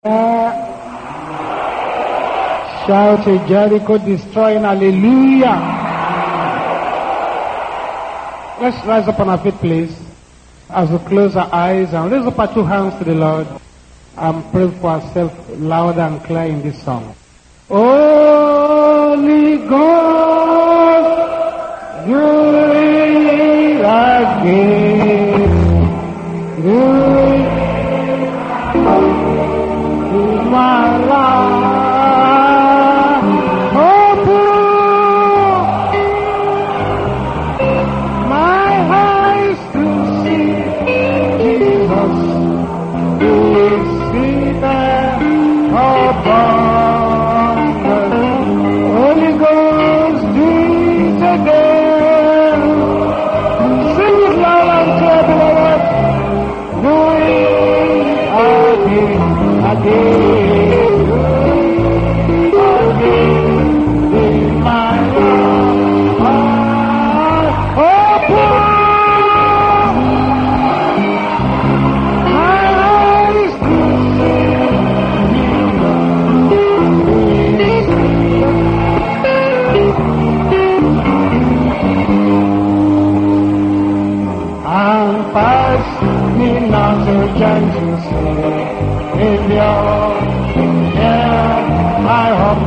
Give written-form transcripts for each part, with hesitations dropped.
Shout a Jericho destroying hallelujah. Let's rise up on our feet, please, as we close our eyes and raise up our two hands to the Lord and pray for ourselves loud and clear in this song. Holy Ghost, do it again. Do it in my life. Holy Ghost, do it again. Sing it loud and clear, beloved. Do it again, again, in my life. Open my eyes to see. And pass me not to gentle Savior, yeah, I hope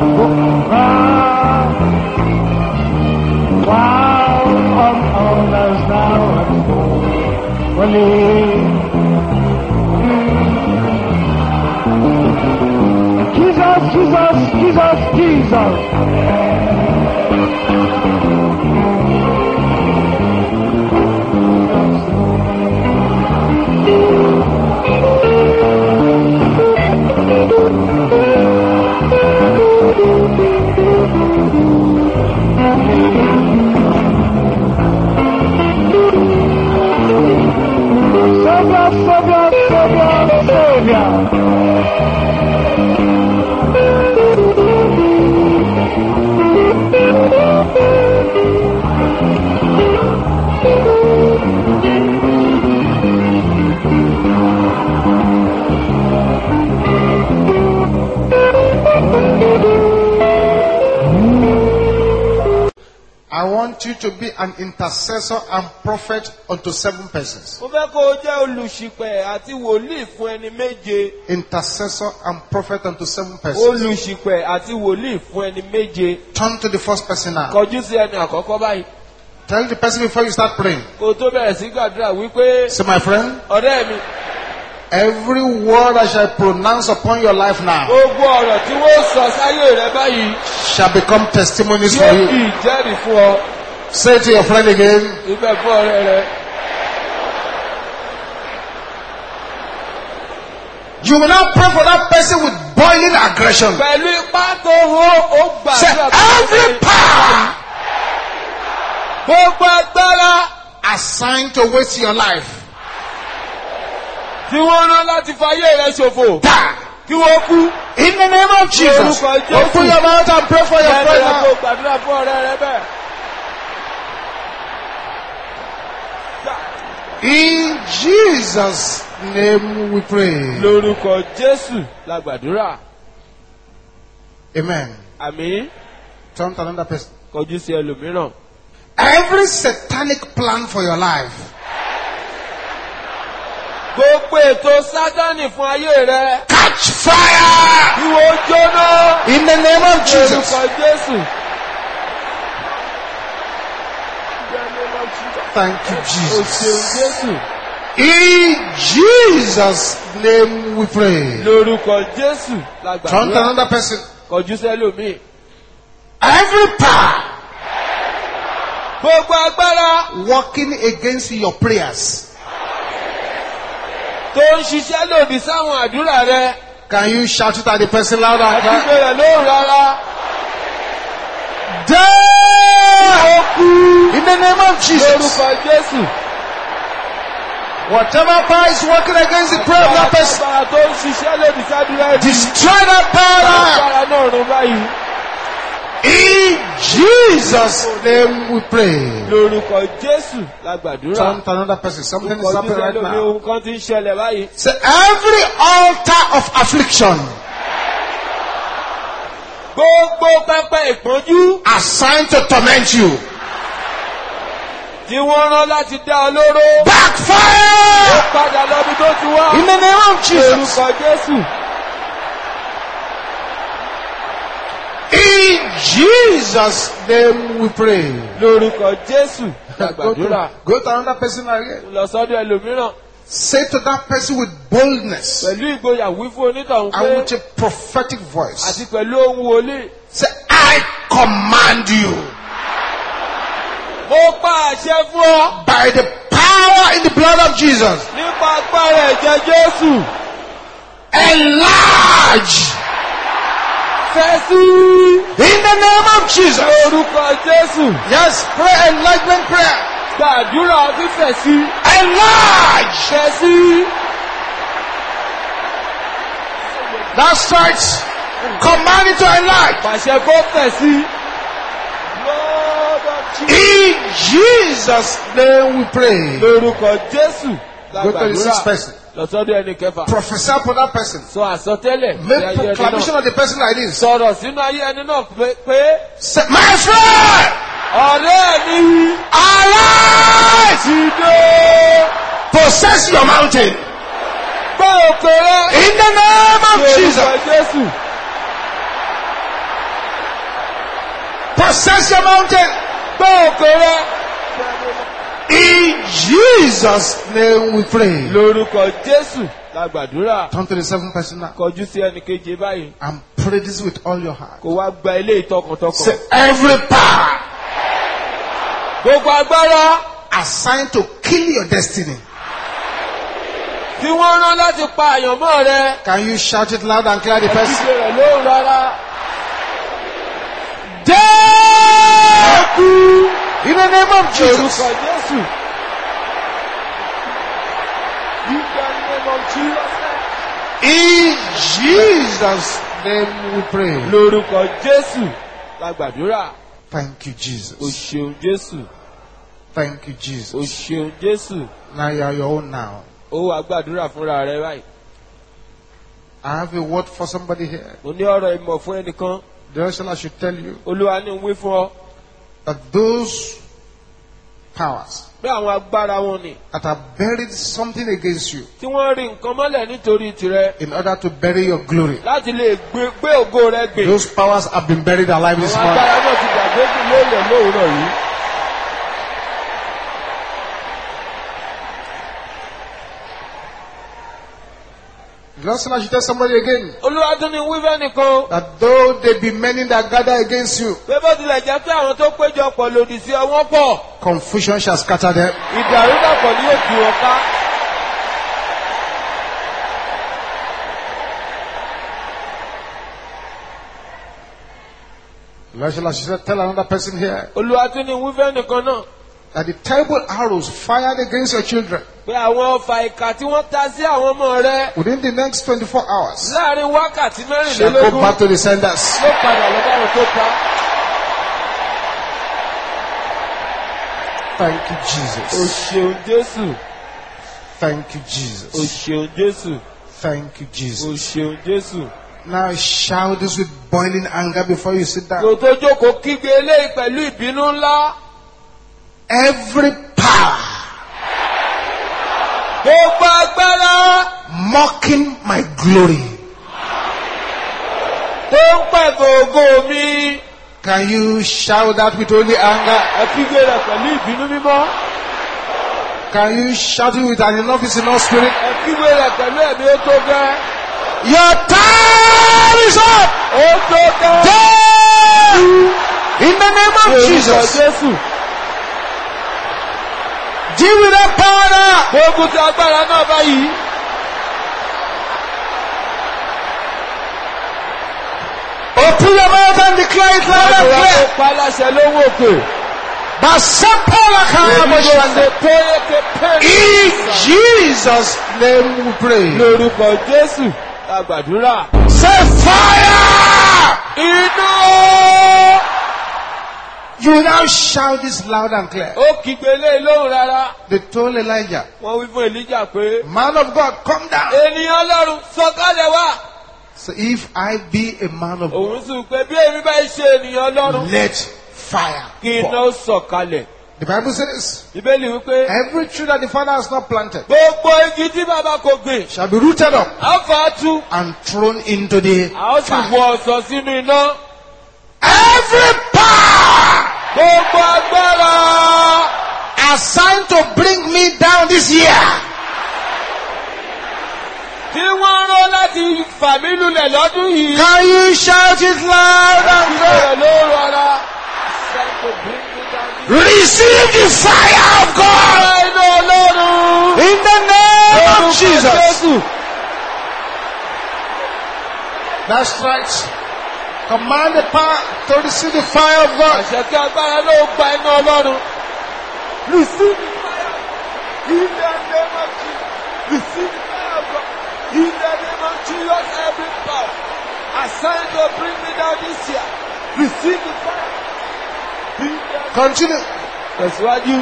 while on others now Jesus, Jesus, Jesus, Jesus. Savior. I want you to be an intercessor and prophet unto 7 persons. Intercessor and prophet unto 7 persons. Turn to the first person now. Tell the person before you start praying. Say, my friend, every word I shall pronounce upon your life now shall become testimonies for you. Say to your friend again. You will not pray for that person with boiling aggression. Say, every power assigned to waste your life, in the name of Jesus, open your mouth and pray for your friend now. In Jesus' name we pray. Amen. Turn to another person. Every satanic plan for your life, catch fire in the name of Jesus. Thank you, Jesus. In Jesus' name we pray. Turn to another person. Every power working against your prayers, can you shout it at the person louder? In the name of Jesus. Whatever power is working against the prayer of that person, destroy that power. In Jesus' name we pray. Turn to another person. Something is happening right now. Say, every altar of affliction Gbogbo pẹpẹ ìpọ́njú assigned to torment you, tí wọ́n rán láti dá ọ lóró. backfire Padà lọ bí tó ti wá. in the name of Jesus. Orúkọ Jésù. In Jesus' name we pray. Lórúkọ Jésù. Gbàdúrà. Go to another person again. Lọ sọ́dọ̀ ẹlòmíràn. Say to that person with boldness Pẹ̀lú ìgboyà wí fún onítọ̀hún and pé with a prophetic voice. àti pẹ̀lú ohun wòlíì. Say, I command you Mo pa àṣẹ fún ọ by the power in the blood of Jesus. nípa agbára ẹ̀jẹ̀ Jésù. Enlarge Fẹ́ sí in the name of Jesus. orúkọ Jésù. Yes, pray enlargement prayer. Gbàdúrà fífẹ̀ sí. Enlarge. Fẹ́ sí. That's right. Command it to enlarge. Pàṣẹ kó fẹ̀ sí. Lord of Jesus. In Jesus' name we pray. Lórúkọ Jésù. Go to the sixth person. Lọ sọ́dọ̀ ẹni kẹfà. Prophesy upon that person. Sọ àsọtẹ́lẹ̀ sí Make ayé ẹni proclamation náà. of the person like this. Sọ̀rọ̀ sínú ayé ẹni náà pé Say, my friend, ọ̀rẹ́ mi arise. dìde. Possess your mountain. Gbé òkè rẹ. In the name of Jesus. Lórúkọ Jésù. Possess your mountain. Gbé òkè rẹ. In Jesus' name we pray. Lórúkọ Jésù la gbàdúrà. Turn to the seventh person now Kọjú sí ẹnì keje báyìí. and pray this with all your heart. Kò wá gba ilé ìtọkàntọkàn. Say, every power Gbogbo agbára assigned to kill your destiny. tí wọ́n rán láti pa àyànmọ́ rẹ. Can you shout it loud and clear the person? Ìṣe rẹ̀ lóhùn rárá. Death! In the name of Jesus. Lórúkọ Jésù. In the name of Jesus. In Jesus' name we pray. Lórúkọ Jésù la gbàdúrà. Thank you, O Jesus. ṣeun Jésù. Thank you, O Jesus. ṣeun Jésù. Now you are your own now. Ó wá gbàdúrà fúnra rẹ báyìí. I have a word for somebody here. Mo ní ọ̀rọ̀ ìmọ̀ fún ẹnìkan. The Lord I should tell you Olúwa ní wí fún ọ that those powers pé àwọn agbára wọn ni that have buried something against you tí wọ́n rí nǹkan mọ́lẹ̀ nítorí tirẹ̀ in order to bury your glory, láti lè gbé ògo rẹ gbè. those powers have been buried alive this Àwọn morning. agbára náà ti gbàgbé kí lóòlẹ̀ lóòrọ̀ yìí. The Lord I should tell somebody again Olúwa tún ní wí fẹ́ nìkan that though there be many that gather against you, pé bó tilẹ̀ jẹ́ pé àwọn tó péjọ pọ̀ lòdì sí ọ wọ́n pọ̀, confusion shall scatter them. ìdàrúdàpọ̀ ni yóò tú wọn ká. The Lord I should tell another person here Olúwa tún ní wí fẹ́ nìkan náà that the terrible arrows fired against your children pé àwọn ọfà ìkà tí wọ́n ta sí àwọn ọmọ rẹ within the next 24 hours láàrin wákàtí shall go mẹ́rìnlélógún back to the senders. ló padà lọ́dọ̀ àwọn tó pa. Thank you, O Jesus. ṣeun Jésù. Thank you, O Jesus. ṣeun Jésù. Thank you, O Jesus. ṣeun Jésù. Now shout this with boiling anger before you sit down. Kò tó jókòó kígbe eléyìí pẹ̀lú ìbínú ńlá. Every power Gbogbo agbára mocking my glory. tó ń pẹ̀gàn ògo mi. Can you shout that with only anger? Ẹ kígbe rẹ̀ pẹ̀lú ìbínú mímọ́. Can you shout it with an enough is enough spirit? Ẹ kígbe rẹ̀ pẹ̀lú ẹ̀mí ó tó gẹ́. Your time is up. Ó tó gẹ́. Death! In the name of Orúkọ Jesus. Jésù. Deal with that power now. Gbogbo ti agbára náà báyìí. Open your mouth and declare it loud and Àdúrà tó clear. pa láṣẹ lówó òkè. In Jesus' name we pray. Lórúkọ Jésù la gbàdúrà. Say fire! Iná! You now shout this loud and clear. Ó kígbe lé lóhùn rárá. They told Elijah, Wọ́n wí fún Èlíjà pé man of God, come down. ènìyàn Ọlọ́run sọ̀kalẹ̀ wá. So if I be a man of òun God, sì pé bí èmi bá ṣe ènìyàn Ọlọ́run let fire kí iná fall. sọ̀kalẹ̀. The Bible says, Ìbéèlì wípé every tree that the Father has not planted gbogbo igi tí bàbá kò gbìn shall be rooted up á fà á tú and thrown into the a ó sì fire. wọ ọ̀sán sínú iná. Every power Gbogbo agbára assigned to bring me down this year, tí wọ́n rán láti fà mí lulẹ̀ lọ́dún yìí. can you shout it loud and clear? Ìbéèrè ló rọra. Receive the fire of God Iná Ọlọ́run. in the name of Orúkọ Jesus. Jésù. That's right. Command the power to receive the fire of God. Àṣẹ kí agbára ló gba iná Ọlọ́run. Receive the fire. In the name of Jesus. Receive the fire of God. In the name of Jesus, every power assigned to bring me down this year. Receive the fire. Continue. Tẹ̀síwájú.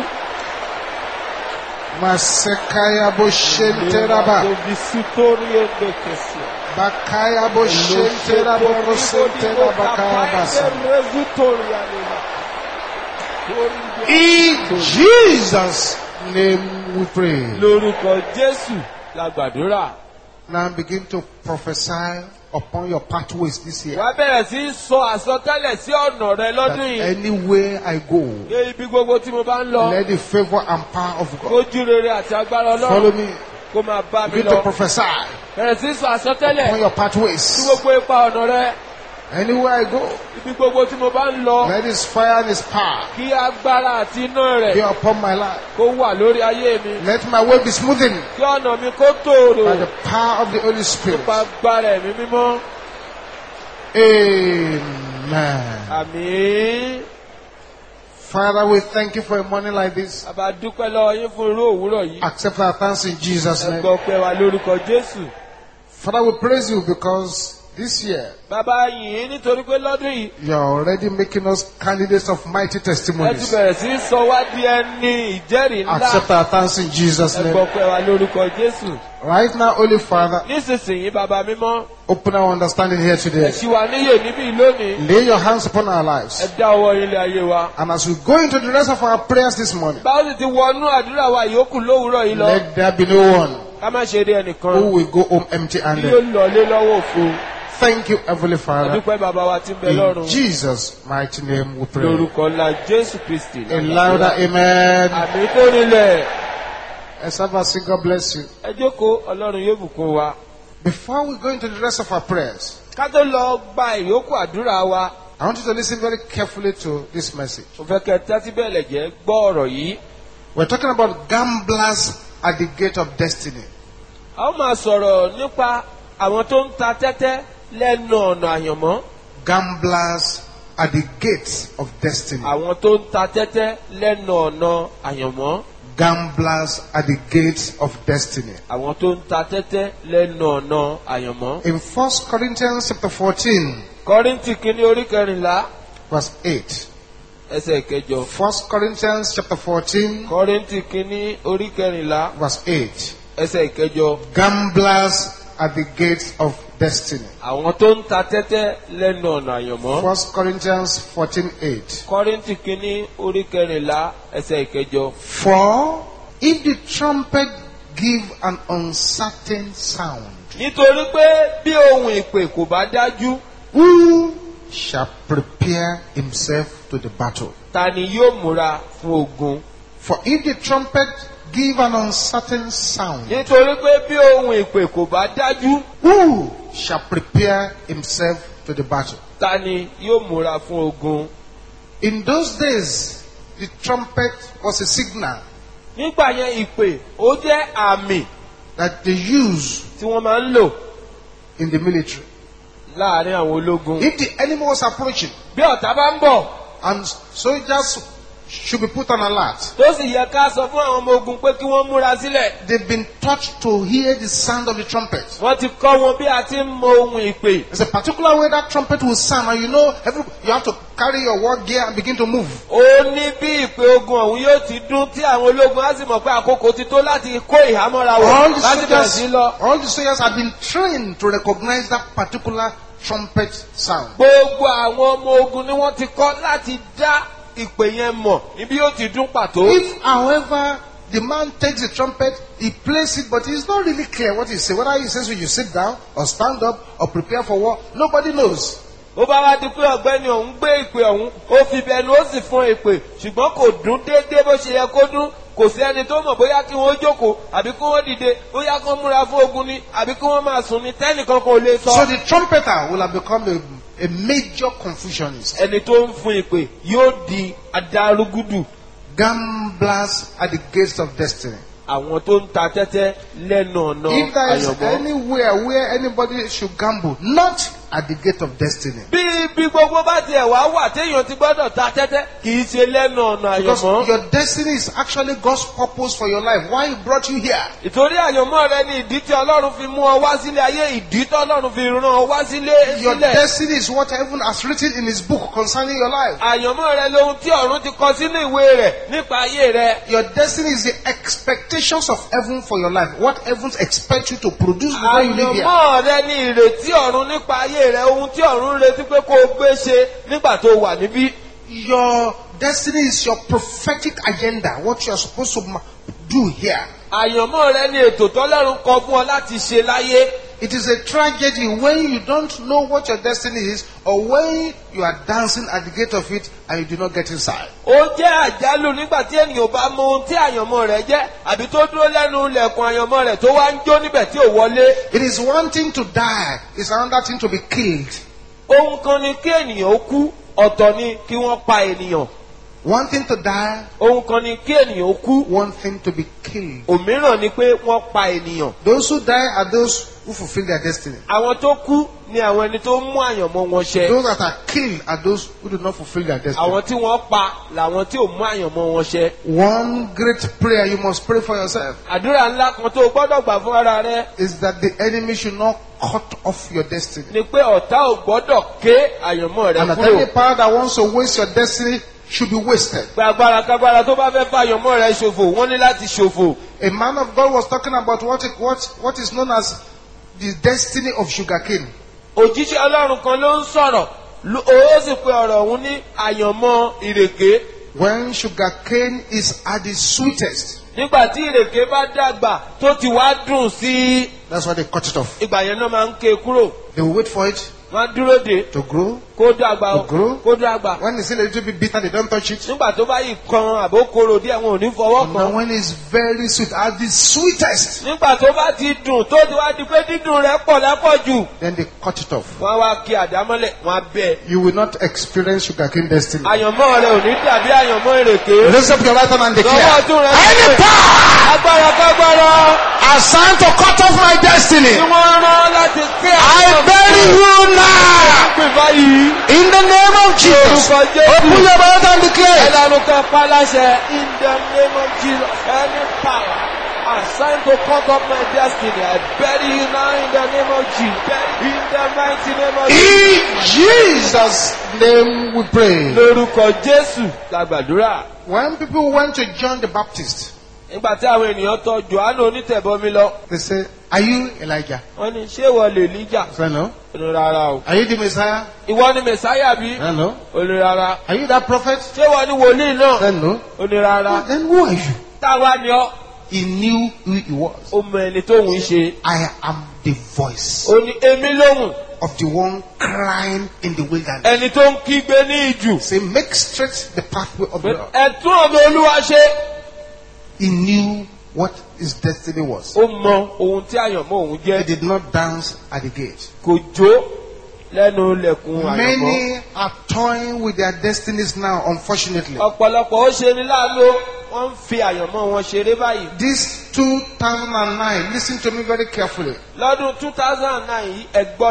Masekaya boshenteraba. Bakaya boshenteraba rosenteraba kayabasa. In Jesus' name we pray. Lórúkọ Jésù la gbàdúrà. Now begin to prophesy upon your pathways this year. Wàá bẹ̀rẹ̀ sí í sọ àsọtẹ́lẹ̀ sí ọ̀nà rẹ That lọ́dún yìí. anywhere I go, Ní ibi gbogbo tí mo bá ń lọ. let the favor and power of God Ojú rere àti agbára follow Ọlọ́run me. kó máa bá mi Begin to lọ. prophesy Bẹ̀rẹ̀ sí í sọ àsọtẹ́lẹ̀ upon your sí pathways. gbogbo ipa ọ̀nà rẹ. Anywhere I go, Ibi gbogbo tí mo bá ń lọ. let His fire and His power Kí agbára àti iná be rẹ̀ upon my life. kó wà lórí ayé mi. Let my way be smoothened Kí ọ̀nà mi kó tòrò. by the power of the Holy Spirit. Nípa agbára ẹ̀mí mímọ́. Amen. Àmín. Father, we thank you for a morning like this. Bàbá dúpẹ́ lọ́wọ́ yín fún irú òwúrọ̀ yìí. Accept our thanks in Jesus' Ẹ name. gbọ́ pé wa lórúkọ Jésù. Father, we praise you because this year Bàbá yìí nítorí pé lọ́dún yìí. you are already making us candidates of mighty Ẹ ti testimonies. bẹ̀rẹ̀ sí í sọ wá di ẹni ìjẹ́rìí ńlá. Accept our thanks in Jesus' Ẹ name. gbọ́ pé wa lórúkọ Jésù. Right now, Holy Father, Nísinsìnyí bàbá mímọ́. open our understanding here Ẹ today. ṣí wa níyè níbí lónìí. Lay your hands upon our Ẹ lives. dá ọwọ́ ilé ayé wa. And as we go into the rest of our prayers this morning, Báwo sì ti wọnú àdúrà wa yòókù lówùúrọ̀ yìí lọ. let there be no one Ká má ṣe rí ẹnìkan. who will go home Tí yóò empty-handed. lọlé lọ́wọ́ òfo. Thank you, Heavenly Father. Adúpẹ́ bàbá wa tí ń bẹ In lọ́run. Jesus' mighty name we pray. Lórúkọ ńlá Jésù Kristì. A louder amen. Àmì tó nílẹ̀. As I say, God bless you. Ẹ jókòó, Ọlọ́run yóò bùkún wa. Before we go into the rest of our prayers, Ká tó lọ gba ìyókù àdúrà wa. I want you to listen very carefully to this message. Mo fẹ́ kẹ́ tẹ́tí bẹ́ẹ̀lẹ̀ jẹ́ gbọ́ ọ̀rọ̀ yìí. We're talking about gamblers at the gate of destiny. A ó máa sọ̀rọ̀ nípa àwọn tó ń ta tẹ́tẹ́ lẹ́nu ọ̀nà àyànmọ́. Gamblers at the gates of destiny. Àwọn tó ń ta tẹ́tẹ́ lẹ́nu ọ̀nà àyànmọ́. Gamblers at the gates of destiny. Àwọn tó ń ta tẹ́tẹ́ lẹ́nu ọ̀nà àyànmọ́. In 1 Corinthians chapter 14, Kọ́ríńtì kìíní orí kẹrìnlá verse 8. ẹsẹ̀ kẹjọ. 1 Corinthians chapter 14, Kọ́ríńtì kìíní orí kẹrìnlá verse 8. ẹsẹ̀ kẹjọ. Gamblers at the gates of destiny. Àwọn tó ń ta tẹ́tẹ́ lẹ́nu ọ̀nà àyànmọ́. 1 Corinthians 14:8. Kọ́ríńtì kìíní orí kẹrìnlá ẹsẹ̀ kẹjọ. For if the trumpet give an uncertain sound, Nítorí pé bí ohun ìpè kò bá dájú, who shall prepare himself to the battle? ta ni yóò múra fún ogun? For if the trumpet give an uncertain sound, Nítorí pé bí ohun ìpè kò bá dájú, who shall prepare himself to the battle? ta ni yóò múra fún ogun? In those days, the trumpet was a signal Nígbà yẹn ìpè ó jẹ́ àmì that they use tí wọ́n máa ń lò in the military. láàrin àwọn ológun. If the enemy was approaching Bí ọ̀tá bá ń bọ̀, and soldiers should be put on alert. Tó sì yẹ ká sọ fún àwọn ọmọ ogun pé kí wọ́n múra sílẹ̀. They've been taught to hear the sound of the trumpet. Wọ́n ti kọ́ wọn bí a ti ń mọ ohun ìpè. There's a particular way that trumpet will sound, and you have to carry your war gear and begin to move. Ó ní bí ìpè ogun ọ̀hún yóò ti dún tí àwọn ológun á sì mọ̀ pé àkókò ti tó láti kó ìhámọ́ra wọ̀ láti bẹ̀rẹ̀ sí lọ. All the soldiers have been trained to recognize that particular trumpet sound. Gbogbo àwọn ọmọ ogun ni wọ́n ti kọ́ láti dá ìpè yẹn mọ̀ níbi yóò ti dún pàtó. If, however, the man takes the trumpet, he plays it, but it's not really clear what he says. Whether he says when you sit down or stand up or prepare for war, nobody knows. Ó bá wá di pé ọ̀gbẹ́ni ọ̀hún gbé ìpè ọ̀hún, ó fi bẹnu ó sì fún ìpè, ṣùgbọ́n kò dún déédéé bó ṣe yẹ kó dún. Kò sí ẹni tó mọ̀ bóyá kí wọ́n jókòó àbí kí wọ́n dìde, bóyá kí wọ́n múra fún ogun ni àbí kí wọ́n máa sùn ní tẹ́nìkan kò lè sọ. So the trumpeter will have become a major confusionist. Ẹni tó ń fún ìpè yóò di adarúgúdù. Gamblers at the gates of destiny. Àwọn tó ń ta tẹ́tẹ́ lẹ́nu ọ̀nà If there is àyànmọ́. anywhere where anybody should gamble, not at the gate of destiny. Bí gbogbo bá tiẹ̀ wá wà téèyàn ti gbọ́dọ̀ ta tẹ́tẹ́ kì í ṣe lẹ́nu ọ̀nà Because àyànmọ́. your destiny is actually God's purpose for your life. Why He brought you here. Ìtorí àyànmọ́ rẹ ni ìdí tí Ọlọ́run fi mú ọ wá sílé ayé, ìdí tí Ọlọ́run fi rán ọ wá sílé Your sílẹ̀. destiny is what heaven has written in His book concerning your life. Àyànmọ́ rẹ lohun tí ọ̀run ti kọ sínú ìwé rẹ̀ nípa ayé rẹ. Your destiny is the expectations of heaven for your life. What heavens expect you to produce before you live here. Àyànmọ́ rẹ ni ìrètí ọ̀run nípa ayé rẹ, ohun tí ọ̀run ń retí pé kó o gbé ṣe nígbà tó wà níbí. Your destiny is your prophetic agenda. What you are supposed to do here. Àyànmọ́ rẹ ni ètò tọ́lọ́run kọ fún ọ láti ṣe láyé. It is a tragedy when you don't know what your destiny is, or when you are dancing at the gate of it and you do not get inside. Ó jẹ́ àjálù nígbà tí ènìyàn bá mọ ohun tí àyànmọ́ rẹ̀ jẹ́ àbí tó dúró lẹ́nu ilẹ̀kùn àyànmọ́ rẹ̀ tó wá ń jó níbẹ̀ tí ò wọlé. It is one thing to die, it's another thing to be killed. Ohun kan ni kí ènìyàn ó kú, ọ̀tọ̀ ni kí wọ́n pa ènìyàn. One thing to die, Ohun kan ni kí ènìyàn ó kú, one thing to be killed. òmíràn ni pé wọ́n pa ènìyàn. Those who die are those who fulfill their destiny. Àwọn tó kú ni àwọn ẹni tó mú àyànmọ́ wọn ṣẹ. Those that are killed are those who do not fulfill their destiny. Àwọn tí wọ́n pa làwọn tí ò mú àyànmọ́ wọn ṣẹ. One great prayer you must pray for yourself Àdúrà ńlá kan tó o gbọ́dọ̀ gbà fún ara rẹ is that the enemy should not cut off your destiny. ni pé ọ̀tá ò gbọ́dọ̀ ké àyànmọ́ rẹ And that any kúrò. power that wants to waste your destiny should be wasted. Pé agbára kágbára tó bá fẹ́ fà àyànmọ́ rẹ ṣòfò, wọ́n ní láti ṣòfò. A man of God was talking about what is known as the destiny of sugarcane. Òjíṣẹ́ Ọlọ́run kan ló ń sọ̀rọ̀, ó sì pe ọ̀rọ̀ òun ní àyànmọ́ ìrèké. When sugarcane is at its sweetest, Nígbà tí ìrèké bá dàgbà tó ti wá dùn sí i, that's why they cut it off. ìgbà yẹn náà máa ń ké kúrò. They will wait for it Wọ́n á dúró dè to grow. kó dàgbà To grow. kó dàgbà. When it's still a little bit bitter, they don't touch it. Nígbà tó bá yìí kan àbókòrò díẹ̀ wọn ò ní fọwọ́ And now kàn. when it's very sweet, at the sweetest, Nígbà tó bá ti dùn tó ti wá di pé dídùn rẹ̀ pọ̀ lápọ̀jù, then they cut it off. wọ́n á wá kí àdámọ́lẹ̀ wọ́n á bẹ̀. You will not experience sugarcane destiny. Àyànmọ́ rẹ̀ ò ní dàbí àyànmọ́ ìrèké. Raise up your right hand and Lọ́wọ́ declare, ọdún rẹ̀ any power agbára kágbára assigned to cut off my destiny, tí wọ́n rán láti ké I bury you now. pè báyìí. In the name of Jesus. Orúkọ Jésù. Open your mouth and declare. Ẹlẹ́nu kan pa láṣẹ. In the name of Jesus, any power assigned to cut off my destiny, I bury you now in the name of Jesus. In the mighty name of In Jesus. Jesus' name we pray. Lórúkọ Jésù la gbàdúrà. When people went to John the Baptist, Nígbà tí àwọn ènìyàn tọ̀ Jòhánù onítẹ̀bọmi lọ, they say, are you Elijah? wọ́n ní ṣé ìwọ lè líjà? I said, no. Ó ní rárá o. Are you the Messiah? Ìwọ ni Mèsáyà bí? I said, no. Ó ní rárá. Are you that prophet? Ṣé ìwọ ni wòlíì I náà? said, no. Ó ní rárá. Then who are you? Táwa ni ọ́. He knew who he was. Ó mọ ẹni tó ń ṣe. I am the voice Ó ní èmi lóhùn. of the one crying in the wilderness. Ẹni tó ń kígbe ní ìjù. Say, make straight the pathway of the Lord. Ẹ̀tún ọ̀dọ̀ Olúwa ṣe. He knew what his destiny was. Ó mọ ohun tí àyànmọ́ òun He jẹ́. did not dance at the gate. Kò jó lẹ́nu ilẹ̀kùn àyànmọ́. Many are toying with their destinies now, unfortunately. Ọ̀pọ̀lọpọ̀ ó ṣe ní láàánú, wọ́n ń fi àyànmọ́ wọn ṣeré báyìí. This 2009, listen to me very carefully. Lọ́dún 2009 yìí, ẹ gbọ́ mi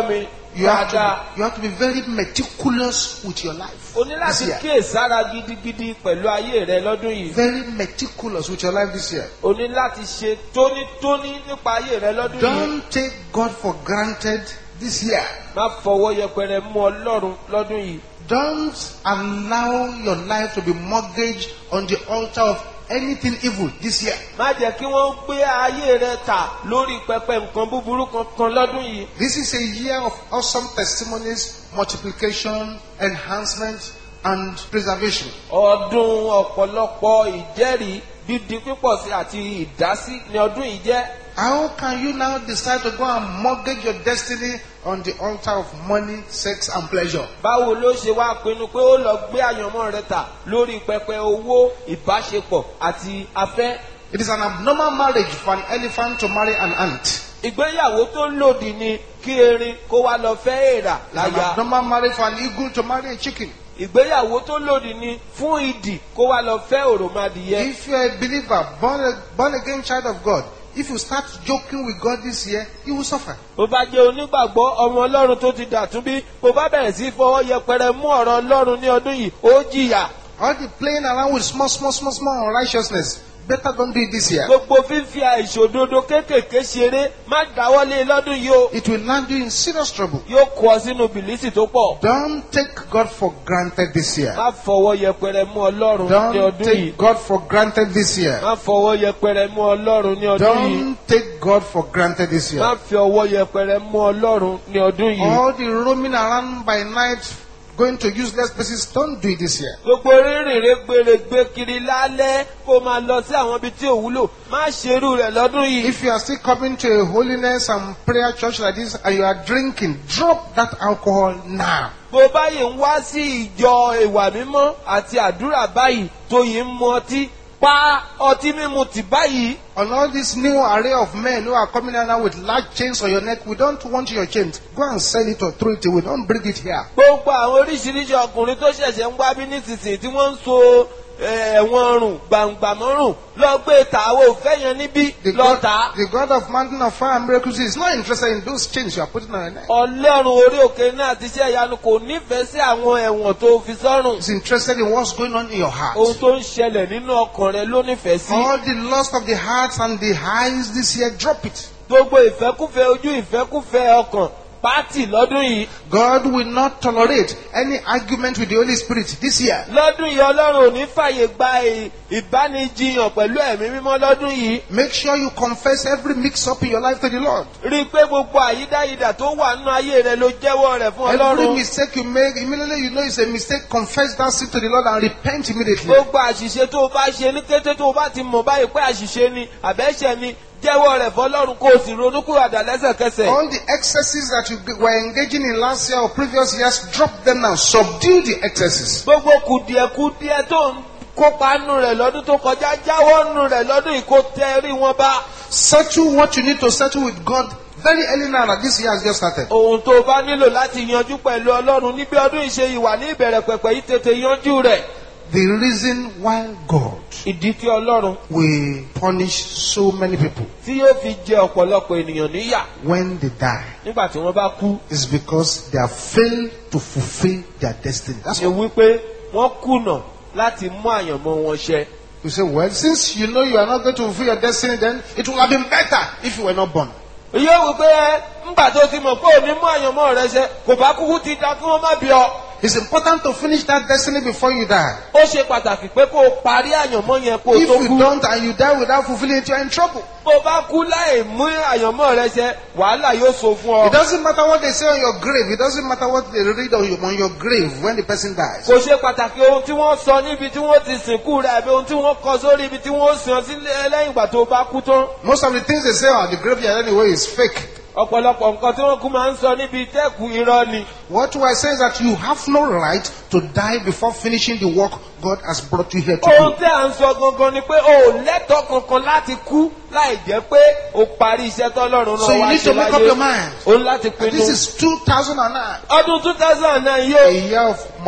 You have dáadáa. to be very meticulous with your life. O ní This láti year. kíyèsára gidigidi pẹ̀lú ayé rẹ lọ́dún yìí. Very meticulous with your life this year. O ní láti ṣe tónítóní nípa ayé rẹ lọ́dún yìí. Don't take God for granted this year. Má fọwọ́ yẹpẹrẹ mú Ọlọ́run lọ́dún yìí. Don't allow your life to be mortgaged on the altar of anything evil this year. Má jẹ́ kí wọ́n gbé ayé rẹ tà lórí pẹpẹ nǹkan búburú kankan lọ́dún yìí. This is a year of awesome testimonies, multiplication, enhancement, and preservation. Ọdún ọ̀pọ̀lọpọ̀ ìjẹ́rìí dídi pípọ̀ sí àti ìdásí ni ọdún yìí jẹ́. How can you now decide to go and mortgage your destiny on the altar of money, sex, and pleasure? Báwo ló ṣe wá pinnu pé ó lọ gbé àyànmọ́ rẹ tà lórí pẹpẹ owó, ìbáṣepọ̀ àti afẹ́? It is an abnormal marriage for an elephant to marry an ant. Ìgbéyàwó tó lòdì ni kí erin kó wá lọ fẹ́ èèrà It's an láya. abnormal marriage for an eagle to marry a chicken. Ìgbéyàwó tó lòdì ni fún idì kó wá lọ fẹ́ òròmọdìyẹ. If you are a believer, born again child of God, if you start joking with God this year, you will suffer. Bó bá jẹ́ onígbàgbọ́ ọmọ Ọlọ́run tó ti dàtúnbí, bó bá bẹ̀rẹ̀ sí fọwọ́ yẹpẹrẹ mú ọ̀rọ̀ Ọlọ́run ní ọdún yìí, ó jìyà. All the playing around with small unrighteousness, better don't do it this year. Gbogbo fífi àìṣòdodo kéékèèké ṣeré má dáwọ́lé lọ́dún yìí o. It will land you in serious trouble. Yóò kó ọ sínú bìlísì tó pọ̀. Don't take God for granted this year. Má fọwọ́ yẹpẹrẹ mú Ọlọ́run ní Don't ọdún yìí. take God for granted this year. Má fọwọ́ yẹpẹrẹ mú Ọlọ́run ní ọdún yìí. Don't take God for granted this Má year. fi ọwọ́ yẹpẹrẹ mú Ọlọ́run ní ọdún yìí. All the roaming around by night, going to useless places, don't do it this year. Gbogbo rírìnrìn gbèrègbè kiri lálẹ́ kó máa lọ sí àwọn ibi tí ò wúlò. Má ṣerú rẹ̀ lọ́dún yìí. If you are still coming to a holiness and prayer church like this and you are drinking, drop that alcohol now. Bó báyìí ń wá sí ìjọ ìwà mímọ́ àti àdúrà báyìí tó yìí ń mu ọtí, pa ọtí mímu tì báyìí. On all this new array of men who are coming out now with large chains on your neck, we don't want your chains. Go and sell it or throw it away. Don't bring it here. Gbogbo àwọn oríṣiríṣi ọkùnrin tó ṣẹ̀ṣẹ̀ ń wá bí nísinsìnyí tí wọ́n ń so ẹ̀wọ̀n ọrùn gbàǹgbàmọ́rùn lọ gbé tàwọn òfẹ́ yẹn níbí lọ tà á. The God of mountain of fire and miracles is not interested in those chains you are putting on your neck. Ọlọ́run orí òkè náà ti ṣe ìyanu kò nífẹ̀ẹ́ sí àwọn ẹ̀wọ̀n tó fi sọ́rùn. He's interested in what's going on in your heart. Ohun tó ń ṣẹlẹ̀ nínú ọkàn rẹ ló nífẹ̀ẹ́ sí. All the lust of the heart and the eyes this year, drop it. Gbogbo ìfẹ́kúfẹ́ ojú ìfẹ́kúfẹ́ ọkàn pátì lọ́dún yìí. God will not tolerate any argument with the Holy Spirit this year. Lọ́dún yìí Ọlọ́run ò ní fàyè gba ìbánijiyàn pẹ̀lú ẹ̀mí mímọ́ lọ́dún yìí. Make sure you confess every mix-up in your life to the Lord. Rí i pé gbogbo àyídáyidà tó wà nínú ayé rẹ ló jẹ́wọ́ rẹ̀ fún Every Ọlọ́run. mistake you make, immediately you know it's a mistake, confess that sin to the Lord and repent immediately. Gbogbo àṣìṣe tó o bá ṣe ní kété tó o bá ti mọ̀ báyìí pé àṣìṣe ni àbẹ́ṣẹ̀ ni jẹ́wọ́ rẹ̀ fọlọ́run kó o sì ronúkúwàdà lẹ́sẹ̀kẹsẹ̀. All the excesses that you were engaging in last year or previous years, drop them now. Subdue the excesses. Gbogbo kùdìẹ̀kùdìẹ̀ tó ń kópa nù rẹ̀ lọ́dún tó kọjá jáwọ́ nù rẹ̀ lọ́dún yìí kó tẹrí wọn bá. Settle what you need to settle with God very early now that this year has just started. Ohun tó o bá nílò láti yanjú pẹ̀lú Ọlọ́run níbi ọdún ìṣe ìwà ní ìbẹ̀rẹ̀ pẹ̀pẹ̀ yìí tètè yanjú rẹ̀. The reason why God Ìdí tí Ọlọ́run will punish so many people tí yóò fi jẹ ọ̀pọ̀lọpọ̀ ènìyàn níyà when they die nígbà tí wọ́n bá kú is because they have failed to fulfill their destiny. That's ṣe all. wípé wọ́n kùnà láti mú àyànmọ́ wọn ṣẹ. You say, well, since you know you are not going to fulfill your destiny, then it would have been better if you were not born. Yóò wípé ńgbà tó ti mọ̀ pé òní mú àyànmọ́ rẹ ṣẹ kò bá kúkú ti da kí wọ́n má bí ọ. It's important to finish that destiny before you die. Ó ṣe pàtàkì pé kó o parí àyànmọ́ yẹn kó o If tó you kú. don't and you die without fulfilling it, you are in trouble. Bó o bá kú láì mú àyànmọ́ rẹ ṣẹ wàhálà yóò so fún It ọ. doesn't matter what they say on your grave. It doesn't matter what they read on your grave when the person dies. Kò ṣe pàtàkì ohun tí wọ́n sọ níbi tí wọ́n ti sìnkú rẹ̀ àbí ohun tí wọ́n kọ sórí ibi tí wọ́n sìn ọ́ sí lẹ́yìn ìgbà tó o bá kú tán. Most of the things they say on the graveyard anyway is fake. Ọ̀pọ̀lọpọ̀ nǹkan tí wọ́n kú máa ń sọ níbi ìtẹ́kù irọ́ ni. What I say is that you have no right to die before finishing the work God has brought you here to Ohun do. tí à ń sọ gangan ni pé o ò lẹ́tọ̀ọ́ kankan láti kú láì jẹ́ pé o parí iṣẹ́ tọ́lọ́run So náà you wá need ṣe to make up your láyé. mind. O ní láti And pinnu. this is 2009. Ọdún 2009 A yóò year of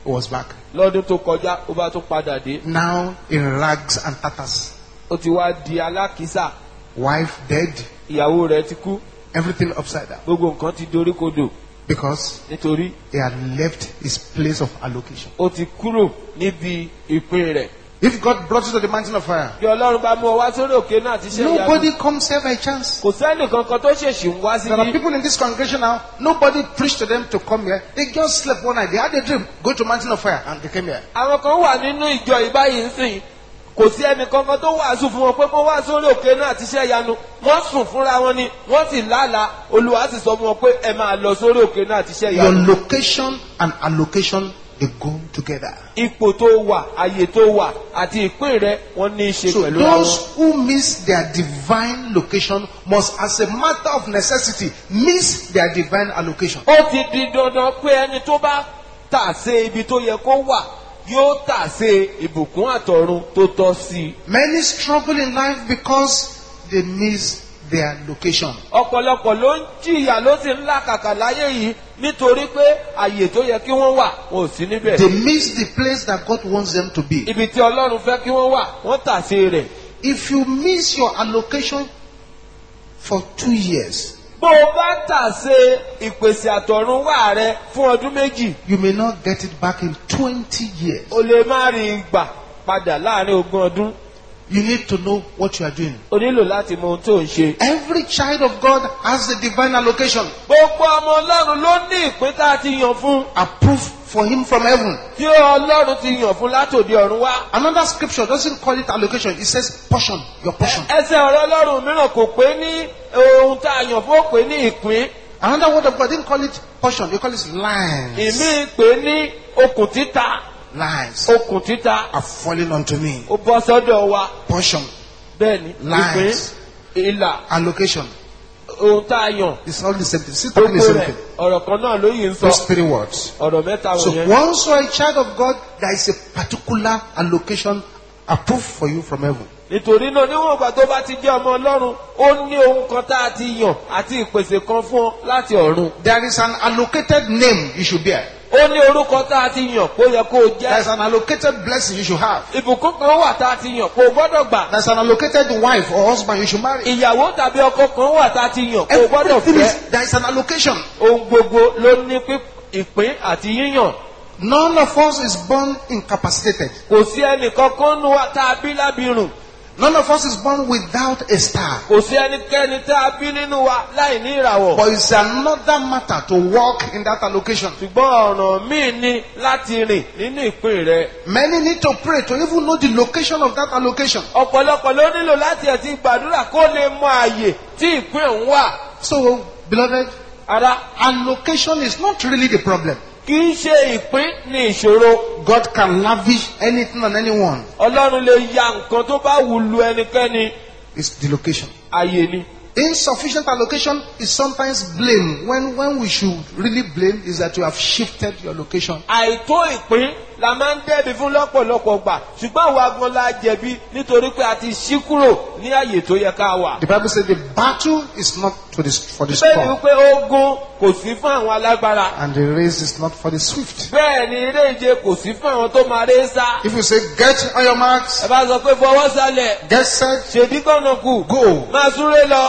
he was back. lọ́dún tó kọjá ó bá tún padà dé. Now in rags and tatters. ó ti wá di alákìísà. Wife dead. ìyàwó rẹ̀ ti kú. Everything upside down. gbogbo nǹkan ti dorí kodò. Because nítorí he had left his place of allocation. ó ti kúrò níbi ìpín rẹ̀. If God brought you to the mountain of fire, bí Ọlọ́run bá mú ọ wá sórí òkè náà ti ṣe ìyanu. nobody comes here by chance. kò sẹ́ni kankan tó ṣèṣì ń wá There are síbí. people in this congregation now, nobody preached to them to come here. They just slept one night. They had a dream. Go to mountain of fire. And they came here. àwọn kan wà nínú ìjọ ìbáyìí nsìn kò sí ẹnì kankan tó wàásù fún wọn pé kó wá sórí òkè náà ti ṣe ìyanu. wọ́n sùn fúnra wọn ni wọ́n sì lálàá Olúwa sì sọ fún wọn pé ẹ máa lọ sórí òkè náà ti ṣe Your ìyanu. location and allocation, they go together. ipò tó wà àyè tó wà àti ìpín rẹ̀ wọ́n ní í ṣe So pẹ̀lú those àwọn. who miss their divine location must, as a matter of necessity, miss their divine allocation. ó ti di dandan pé ẹni tó bá tà sé ibi tó yẹ kó wà yóò tà sé ìbùkún àtọ̀run tó tọ́ sí i. Many struggle in life because they miss their location. ọ̀pọ̀lọpọ̀ ló ń jìyà ló sì ń làkàkà láyé yìí nítorí pé àyè tó yẹ kí wọ́n wà wọn ò sí níbẹ̀. They miss the place that God wants them to be. ibi tí Ọlọ́run fẹ́ kí wọ́n wà wọ́n tà sé rẹ̀. If you miss your allocation for 2 years, bó o bá tà sé ìpèsè àtọ̀run wà rẹ fún ọdún méjì you may not get it back in 20 years. o lè má rí gbà padà láàrin ogún ọdún. You need to know what you are doing. o nílò láti mọ ohun tó ń ṣe. Every child of God has a divine allocation gbogbo ọmọ Ọlọ́run ló ní ìpín tá a ti yàn fún. approved for him from heaven. tí Ọlọ́run ti yàn fún látòdì ọ̀run wá. Another scripture doesn't call it allocation. It says portion, your portion. ẹsẹ̀ ọ̀rọ̀ Ọlọ́run mìíràn kò pé ní ohun tá a yàn fún ó pé ní ìpín. Another word of God didn't call it portion. They call it lines. ìmí pé ní okùn títa. Lines okùn títa are falling onto me. ó bọ́ sọ́dọ̀ wa. Portion, bẹ́ẹ̀ni ìpín lines, ìlà allocation. ohun tá a yàn. It's all the same thing. Still talking the gbogbo same rẹ̀ thing. ọ̀rọ̀ kan náà ló yìí ń Those sọ. 3 words. ọ̀rọ̀ mẹ́ta So wọ̀nyẹn. once you are a child of God, there is a particular allocation approved for you from heaven. nítorí náà níwọ̀n ìgbà tó bá ti jẹ́ ọmọ Ọlọ́run ó ní ohun kan tá a ti yàn àti ìpèsè kan fún ọ láti ọ̀run. There is an allocated name you should bear. ó ní orúkọ tá a ti yàn kó yẹ kó o There is jẹ́. an allocated blessing you should have. ìbùkún kan wà tá a ti yàn kó o gbọ́dọ̀ gbà. There is an allocated wife or husband you should marry. ìyàwó tàbí ọkọ kan wà tá a ti yàn kó o gbọ́dọ̀ Everything fẹ́. is, there is an allocation. ohun gbogbo ló ní ìpín àti yíyàn. None of us is born incapacitated. kò sí ẹnìkankan nù wa tá a bí lábìrùn. None of us is born without a star. kò sí ẹnikẹ́ni tá a bí nínú wa láì ní ìràwọ̀. But it's another matter to walk in that allocation. ṣùgbọ́n ọ̀ràn míì ni láti rìn nínú ìpín rẹ̀. Many need to pray to even know the location of that allocation. ọ̀pọ̀lọpọ̀ ló nílò láti ẹ̀ ti gbàdúrà kó lè mọ àyè tí ìpín òun wà. So, beloved, ara allocation is not really the problem. kì í ṣe ìpín ní ìṣòro. God can lavish anything on anyone. Ọlọ́run lè ya nǹkan tó bá wù lu ẹnikẹ́ni. It's the location. àyè ni. Insufficient allocation is sometimes blame. When we should really blame is that you have shifted your location. àìtó ìpín la máa ń dẹ́bi fún lọ́pọ̀lọpọ̀ gbà ṣùgbọ́n àwa gan la jẹ̀bi nítorí pé a ti ṣí kúrò ní àyè tó yẹ ká wà. The Bible says the battle is not for the bẹ́ẹ̀ ni strong, wípé ogun kò sí fún àwọn alágbára. and the race is not for the swift. bẹ́ẹ̀ ni eré ìje kò sí fún àwọn tó máa ré sá. If you say, get on your marks, ẹ bá sọ pé fọwọ́ sálẹ̀ get set, ṣèdí kànnà kù go. máa súré lọ.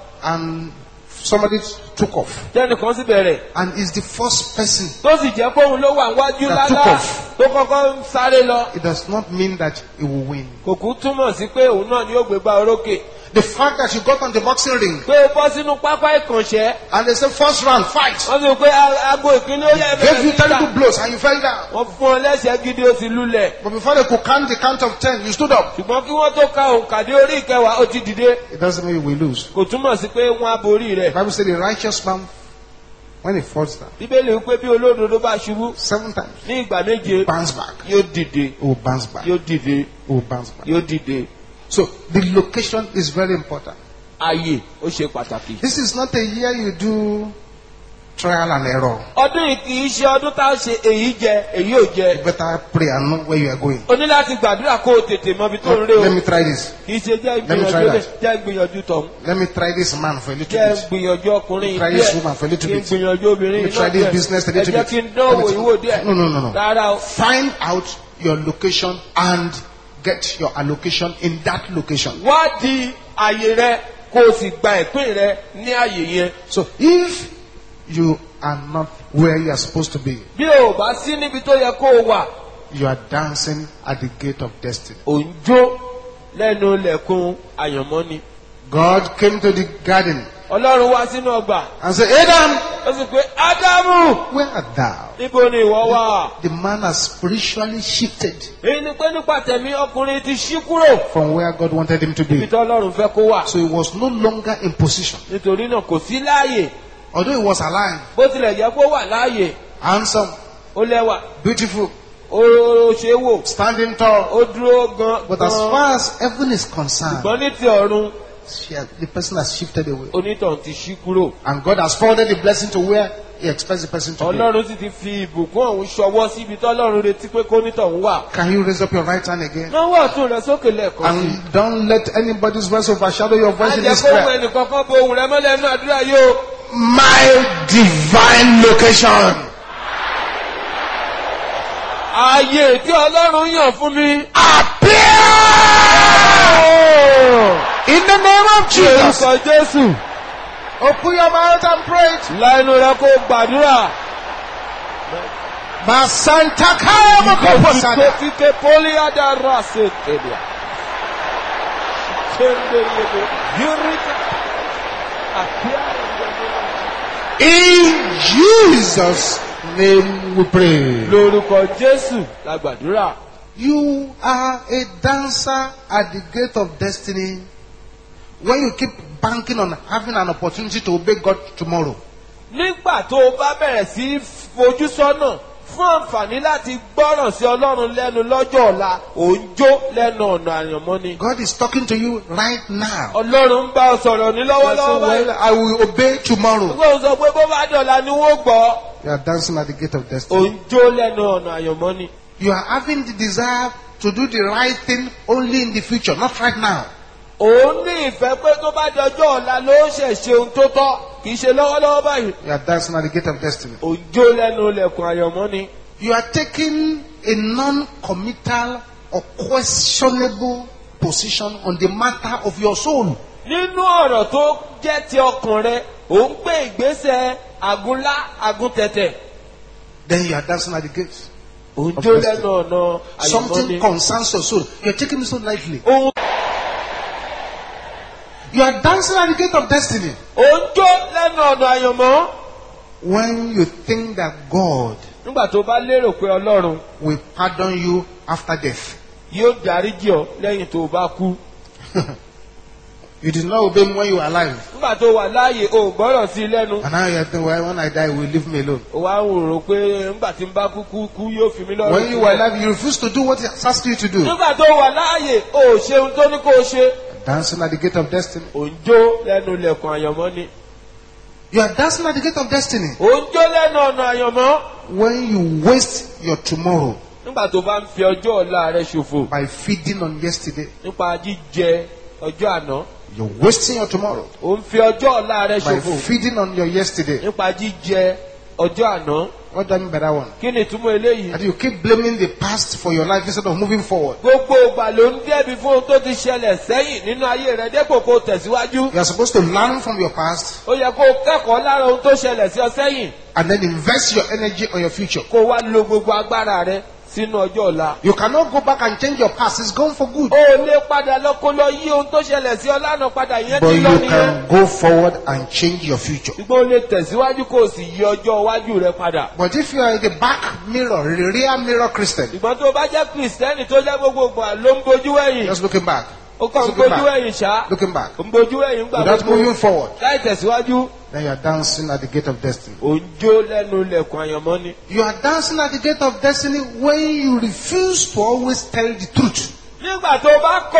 And somebody took off. tẹ́nìkan sì bẹ̀rẹ̀ And is the first person. tó sì jẹ́ fóun ló wà wájú That took lálá off. tó kọ́kọ́ ń sáré lọ. It does not mean that he will win. kò kú túmọ̀ sí pé òun náà ni ó gbégbá orókè. The fact that you got on the boxing ring pé o bọ́ sínú pápá ìkànṣẹ́. and they say first round, fight. wọ́n sọ pé aago ìkíní ó yẹ Gave you bẹ̀rẹ̀ terrible nígbà. blows and you fell down. wọ́n fún ọ lẹ́sẹ̀ gidi ó ti lulẹ̀. But before they could count the count of 10, you stood up. ṣùgbọ́n kí wọ́n tó ka òǹkàdé orí ìkẹwàá ó ti dìde. It doesn't mean you will lose. kò túmọ̀ sí pé wọ́n á borí The rẹ̀. Bible says the righteous man, when he falls down, bíbélì wípé bí olódodo bá ṣubú 7 times, ní ìgbà méje bounce back. yóò dìde He will bounce back. yóò dìde He will bounce back. yóò dìde. So the location is very important. ààyè ó ṣe pàtàkì. This is not a year you do trial and error. Ọdún yìí kì í ṣe ọdún tá a ṣe èyí jẹ èyí ò jẹ. You better pray and know where you are going. O ní láti gbàdúrà kó o tètè mọ ibi tó ń ré o. Let me try this. Kì í ṣe jẹ́ Let me try ìgbìyànjú that. jẹ́ ìgbìyànjú tọ̀hún. Let me try this man for a little Jẹ́ bit. ìgbìyànjú ọkùnrin Try yìí this díẹ̀. woman for a little Kí n bit. gbìyànjú obìnrin Let me yìí try náà this díẹ̀. business a Ẹ little jẹ́ bit. kí n dánwò ìwò díẹ̀. No. Rárá o. Find out your location and get your allocation in that location. Wádìí àyè rẹ kó o sì gba ìpín rẹ ní àyè yẹn. So if you are not where you are supposed to be, Bí o bá sí níbi tó yẹ kó o wà, you are dancing at the gate of destiny. ò ń jó lẹ́nu ilẹ̀kùn àyànmọ́ ni. God came to the garden Ọlọ́run wá sínú ọgbà. and said, Adam, Ó sì pé Ádámù, where art thou? níbo ni ìwọ wà? The man has spiritually shifted Èyí ni pé nípa tẹ̀mí ọkùnrin ti ṣí kúrò from where God wanted him to níbi be. tí Ọlọ́run fẹ́ kó wà. So he was no longer in position. Nítorí náà kò sí láàyè. Although he was alive, Bó tilẹ̀ jẹ́ kó wà láàyè, handsome, ó lẹ́wà, beautiful, ó ṣe é wò, standing tall. ó dúró gan. But as far as heaven is concerned, Ṣùgbọ́n ní ti ọ̀run, the person has shifted away. onítọ̀hún ti ṣí kúrò. And God has forwarded the blessing to where he expects the person to be. Ọlọ́run sì ti fi ìbùkún ọ̀hún ṣọwọ́ síbi tí Ọlọ́run retí pé kónítọ̀hún wà. Can you raise up your right hand again? Náwó ọ̀tún rẹ sókè lẹ́ẹ̀kan sí. And don't let anybody's voice overshadow your voice in Àjẹ́ this kó ohun prayer. ẹnìkan kan bo ohùn rẹ mọ́lẹ̀ nínú àdúrà yìí o. My divine location. Ààyè tí Ọlọ́run yàn fún mi. Appear! In the name of Jesus. Orúkọ Jésù. Open your mouth and pray it. Lẹ́nu rẹ kó gbàdúrà. Masanta kaya mokoposada. Kíkẹ́ pólíádà rà sí kébìà. Kéńdé yẹ̀dẹ̀ yúríkà. In Jesus' name we pray. Lórúkọ Jésù la gbàdúrà. You are a dancer at the gate of destiny when you keep banking on having an opportunity to obey God tomorrow. Nígbà tó o bá bẹ̀rẹ̀ sí fojú sọ́nà fún àǹfààní láti gbọ́ràn sí Ọlọ́run lẹ́nu lọ́jọ́ ọ̀la, ò ń jó lẹ́nu ọ̀nà àyànmọ́ ni. God is talking to you right now. Ọlọ́run ń bá ọ sọ̀rọ̀ ní lọ́wọ́lọ́wọ́ báyìí. Well, I will obey tomorrow. Ó sọ pé bó bá dọ̀la ni wọ́n gbọ́. You are dancing at the gate of Ò destiny. ń jó lẹ́nu ọ̀nà àyànmọ́ ni. You are having the desire to do the right thing only in the future, not right now. Òun ní ìfẹ́ pé tó bá dọjọ́ ọ̀la ló ṣẹ̀ ṣe ohun tó tọ́, kì í ṣe lọ́wọ́lọ́wọ́ báyìí. You are dancing at the gate of destiny. Ò ń jó lẹ́nu ilẹ̀kùn àyànmọ́ ni. You are taking a non-committal or questionable position on the matter of your soul. Nínú ọ̀rọ̀ tó jẹ́ ti ọkàn rẹ, ò ń gbé ìgbésẹ̀ àgúnlá àgúntẹ̀tẹ̀. Then you are dancing at the gate. Ò ń jó lẹ́nu ọ̀nà àyànmọ́ ni. Something concerns your soul. You are taking it so lightly. Ohun You are dancing at the gate of destiny. ò ń jó lẹ́nu ọ̀nà àyànmọ́. When you think that God Nígbà tó bá lérò pé Ọlọ́run will pardon you after death. yóò dáríjì ọ́ lẹ́yìn tó bá kú. You did not obey him when you were alive. Nígbà tó wà láàyè o ò gbọ́rọ̀ sí i lẹ́nu. And now you are thinking, well, when I die, he will leave me alone. Ó wá ń rò pé nígbà tí ń bá kú yóò fi mí lọ́rùn. When you were alive, you refused to do what he has asked you to do. Nígbà tó wà láàyè o ò ṣe ohun tó ní kó o ṣe. Dancing at the gate of destiny. Ò ń jó lẹ́nu ilẹ̀kùn àyànmọ́ ni. You are dancing at the gate of destiny. Ò ń jó lẹ́nu ọ̀nà àyànmọ́. When you waste your tomorrow Nígbà tó bá ń fi ọjọ́ ọ̀la rẹ ṣòfò by feeding on yesterday, nípa jíjẹ ọjọ́ àná. you're wasting your tomorrow Ò ń fi ọjọ́ ọ̀la rẹ by ṣòfò feeding on your yesterday. nípa jíjẹ ọjọ́ àná. What do I mean by that one? Kí ni ìtumọ̀ eléyìí? That you keep blaming the past for your life instead of moving forward. Gbogbo ìgbà ló ń dẹ́bi fún ohun tó ti ṣẹlẹ̀ sẹ́yìn nínú ayé rẹ dépò kó tẹ̀síwájú. You are supposed to learn from your past Ó yẹ kó o kẹ́kọ̀ọ́ lára ohun tó ṣẹlẹ̀ sí ọ sẹ́yìn. and then invest your energy on your future. Kó o wá lo gbogbo agbára rẹ sínú ọjọ́ ọ̀la. You cannot go back and change your past. It's gone for good. O ò lè padà lọ kó lọ yí ohun tó ṣẹlẹ̀ sí ọ lánàá padà yẹn But ti you lọ nìyẹn. can go forward and change your future. Ṣùgbọ́n o lè tẹ̀síwájú kó o sì yí ọjọ́ iwájú rẹ padà. But if you are the back mirror, the rear mirror Christian, Ṣùgbọ́n tó o bá jẹ́ Kìrìsìtẹ́nì tó jẹ́ gbogbo ìgbà ló ń bojú ẹ̀yìn. just looking back, Ó kàn ń bojú ẹ̀yìn ṣá. looking back, Ó ń bojú ẹ̀yìn gbà without moving gbogbo. forward, Láì tẹ̀síwájú, then you are dancing at the gate of destiny. ò ń jó lẹ́nu ilẹ̀kùn àyànmọ́ ni. You are dancing at the gate of destiny when you refuse to always tell the truth. Nígbà tó o bá kọ̀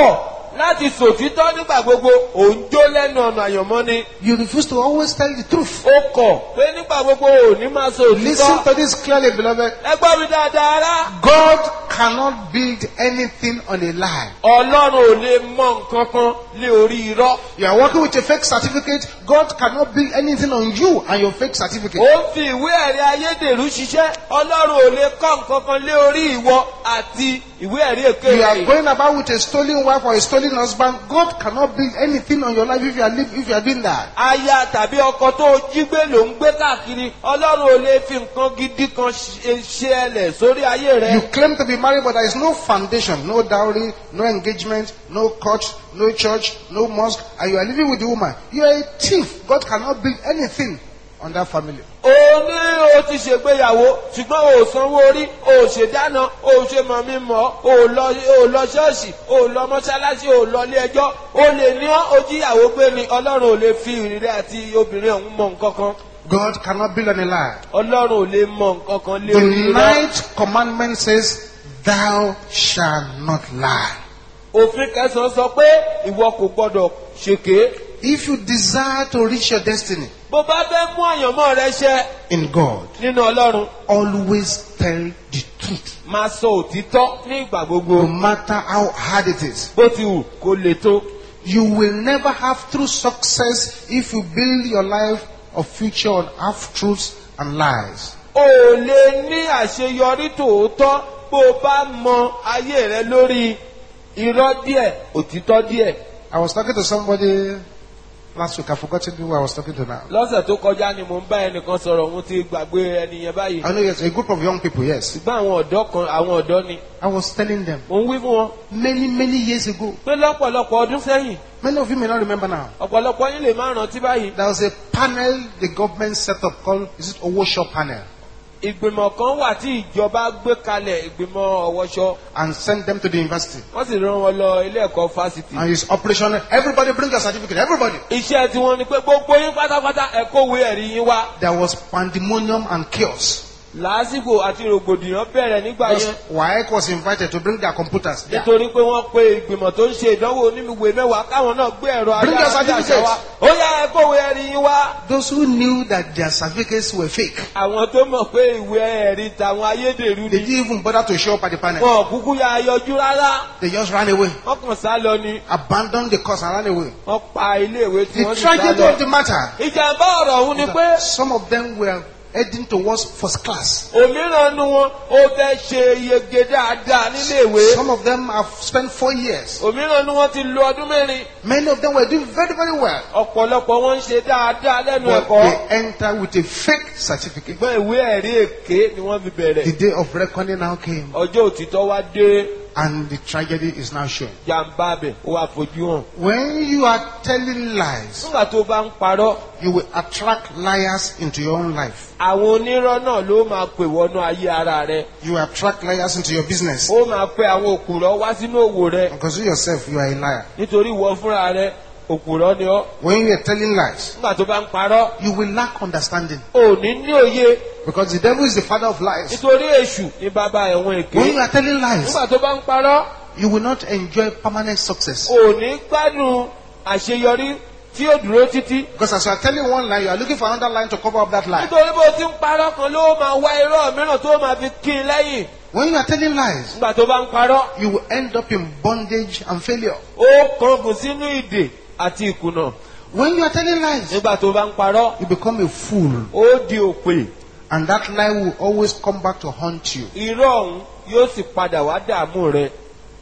láti sòtítọ́ nígbà gbogbo òun jó lẹ́nu ọ̀nà àyànmọ́ ni. You refuse to always tell the truth. ó kọ̀ pé nígbà gbogbo ò ní máa sọ Listen òtítọ́. to this clearly, beloved. ẹ gbọ́ mi dáadáa rá. God cannot build anything on a lie. ọlọ́run ò lè mọ nǹkan kan lé orí irọ́. You are working with a fake certificate. God cannot build anything on you and your fake certificate. ó fi ìwé ẹ̀rí ayédèrú ṣiṣẹ́ ọlọ́run ò lè kọ́ nǹkan kan lé orí ìwọ àti ìwé ẹ̀rí èké You are rẹ̀. going about with a stolen wife or a stolen husband. God cannot build anything on your life if you are doing that. aya tàbí ọkọ tó jí gbé ló ń gbé káàkiri ọlọ́run ò lè fi nǹkan gidi kan ṣe ẹlẹ̀ sórí ayé rẹ̀. You claim to be married, but there is no foundation, no dowry, no engagement, no court, no church, no mosque, and you are living with the woman. You are a thief. God cannot build anything on that family. ó ní o ti ṣègbéyàwó ṣùgbọ́n o sanwó orí o ṣèdáná o ṣe mọ̀ mí mọ́ o lọ ṣọ́ọ̀ṣì o lọ mọ́ṣáláṣí o lọ ilé ẹjọ́ o lè ní ojíyàwó gbé ni ọlọ́run ò lè fi ìrírẹ́ àti obìnrin ọ̀hún mọ nǹkan kan. God cannot build on a lie. ọlọ́run ò lè mọ nǹkan kan lé The orí rẹ̀. ninth commandment says, "Thou shalt not lie." òfin kẹsàn-án sọ pé ìwọ kò gbọdọ̀ ṣèké. If you desire to reach your destiny bó bá fẹ́ mú àyànmọ́ rẹ ṣẹ in God, nínú ọlọ́run always tell the truth, máa sọ òtítọ́ ní ìgbà gbogbo no matter how hard it is. bó ti wù kó le tó. You will never have true success if you build your life or future on half-truths and lies. o lè ní àṣeyọrí tòótọ́ bó o bá mọ ayé rẹ lórí irọ́ díẹ̀ òtítọ́ díẹ̀. I was talking to somebody last week. I've forgotten who I was talking to now. lọ́sẹ̀ tó kọjá ni mò ń bá ẹnìkan sọ̀rọ̀ òun ti gbàgbé ẹni yẹn báyìí. I know yes, a group of young people, yes. ṣùgbọ́n àwọn ọ̀dọ́ ni. I was telling them mò ń wí fún wọn many years ago. pé lọ́pọ̀lọpọ̀ ọdún sẹ́yìn Many of you may not remember now. ọ̀pọ̀lọpọ̀ yín lè má rántí báyìí. There was a panel the government set up called, is it Owosho panel? ìgbìmọ̀ kan wà tí ìjọba gbé kalẹ̀ ìgbìmọ̀ ọ̀wọ́ṣọ. And sent them to the university. wọ́n sì rán wọn lọ ilé ẹ̀kọ́ fásitì. And it's operational. Everybody bring your certificate. Everybody. iṣẹ́ tí wọ́n ní pé gbogbo yín pátápátá ẹ kówé ẹ̀rí yín wá. There was pandemonium and chaos. lásìkò àti rògbòdìyàn bẹ̀rẹ̀ nígbà Because yẹn. WAEC was invited to bring their computers. Yeah. nítorí pé wọ́n pe ìgbìmọ̀ tó ń ṣe ìdánwò onímìwé mẹ́wàá káwọn náà gbé ẹ̀rọ Bring your ayárabíàṣá certificate. wá. ó yá ẹ kówé ẹ̀rí yín wá. Those who knew that their certificates were fake, àwọn tó mọ̀ pé ìwé ẹ̀rí tàwọn ayédèrú they ni. didn't even bother to show up at the panel. wọn ò kúkú ya yọjú rárá. They just ran away. wọ́n kàn sá lọ ni. Abandoned the course and ran away. wọ́n pa iléèwé tí The wọ́n sì sá tragedy lọ. of the matter, ìjàmbá ọ̀rọ̀ ọ̀hún ni pé some of them were heading towards first class. òmíràn nu wọn ó fẹ́ ṣe yege dáadáa níléèwé. Some of them have spent 4 years. òmíràn nu wọn ti lo ọdún mẹ́rin. Many of them were doing very well. ọ̀pọ̀lọpọ̀ wọn ń ṣe dáadáa lẹ́nu But ẹ̀kọ́. they entered with a fake certificate. ṣùgbọ́n ìwé ẹ̀rí èké ni wọ́n fi bẹ̀rẹ̀. The day of reckoning now came, ọjọ́ òtítọ́ wá dé. and the tragedy is now showing. jàǹbá bẹ̀ ó wá fojú hàn. When you are telling lies, nígbà tó bá ń parọ́ you will attract liars into your own life. àwọn onírọ́ náà ló máa pè wọnú ayé ara rẹ. You will attract liars into your business. ó máa pe àwọn òkùrọ̀ wá sínú òwò rẹ. Because you yourself, you are a liar. nítorí ìwọ fúnra rẹ òkùrọ̀ ni ọ́. When you are telling lies, nígbà tó bá ń parọ́ you will lack understanding. ò ní ní òye. Because the devil is the father of lies. nítorí èṣù ní bàbá ẹ̀wọ̀n èké. When you are telling lies, nígbà tó bá ń parọ́ you will not enjoy permanent success. ò ní gbádùn àṣeyọrí tí ó dúró títí. Because as you are telling one lie, you are looking for another line to cover up that lie. nítorí bó ti ń parọ́ kan ló máa wá irọ́ mìíràn tó máa fi kí i lẹ́yìn. When you are telling lies, nígbà tó bá ń parọ́ you will end up in bondage and failure. ó kángun sínú ìdè àti ìkùnà. When you are telling lies, nígbà tó bá ń parọ́ you become a fool. ó di òpè. And that lie will always come back to haunt you. irọ́ ọ̀hún yóò sì padà wá dààmú rẹ.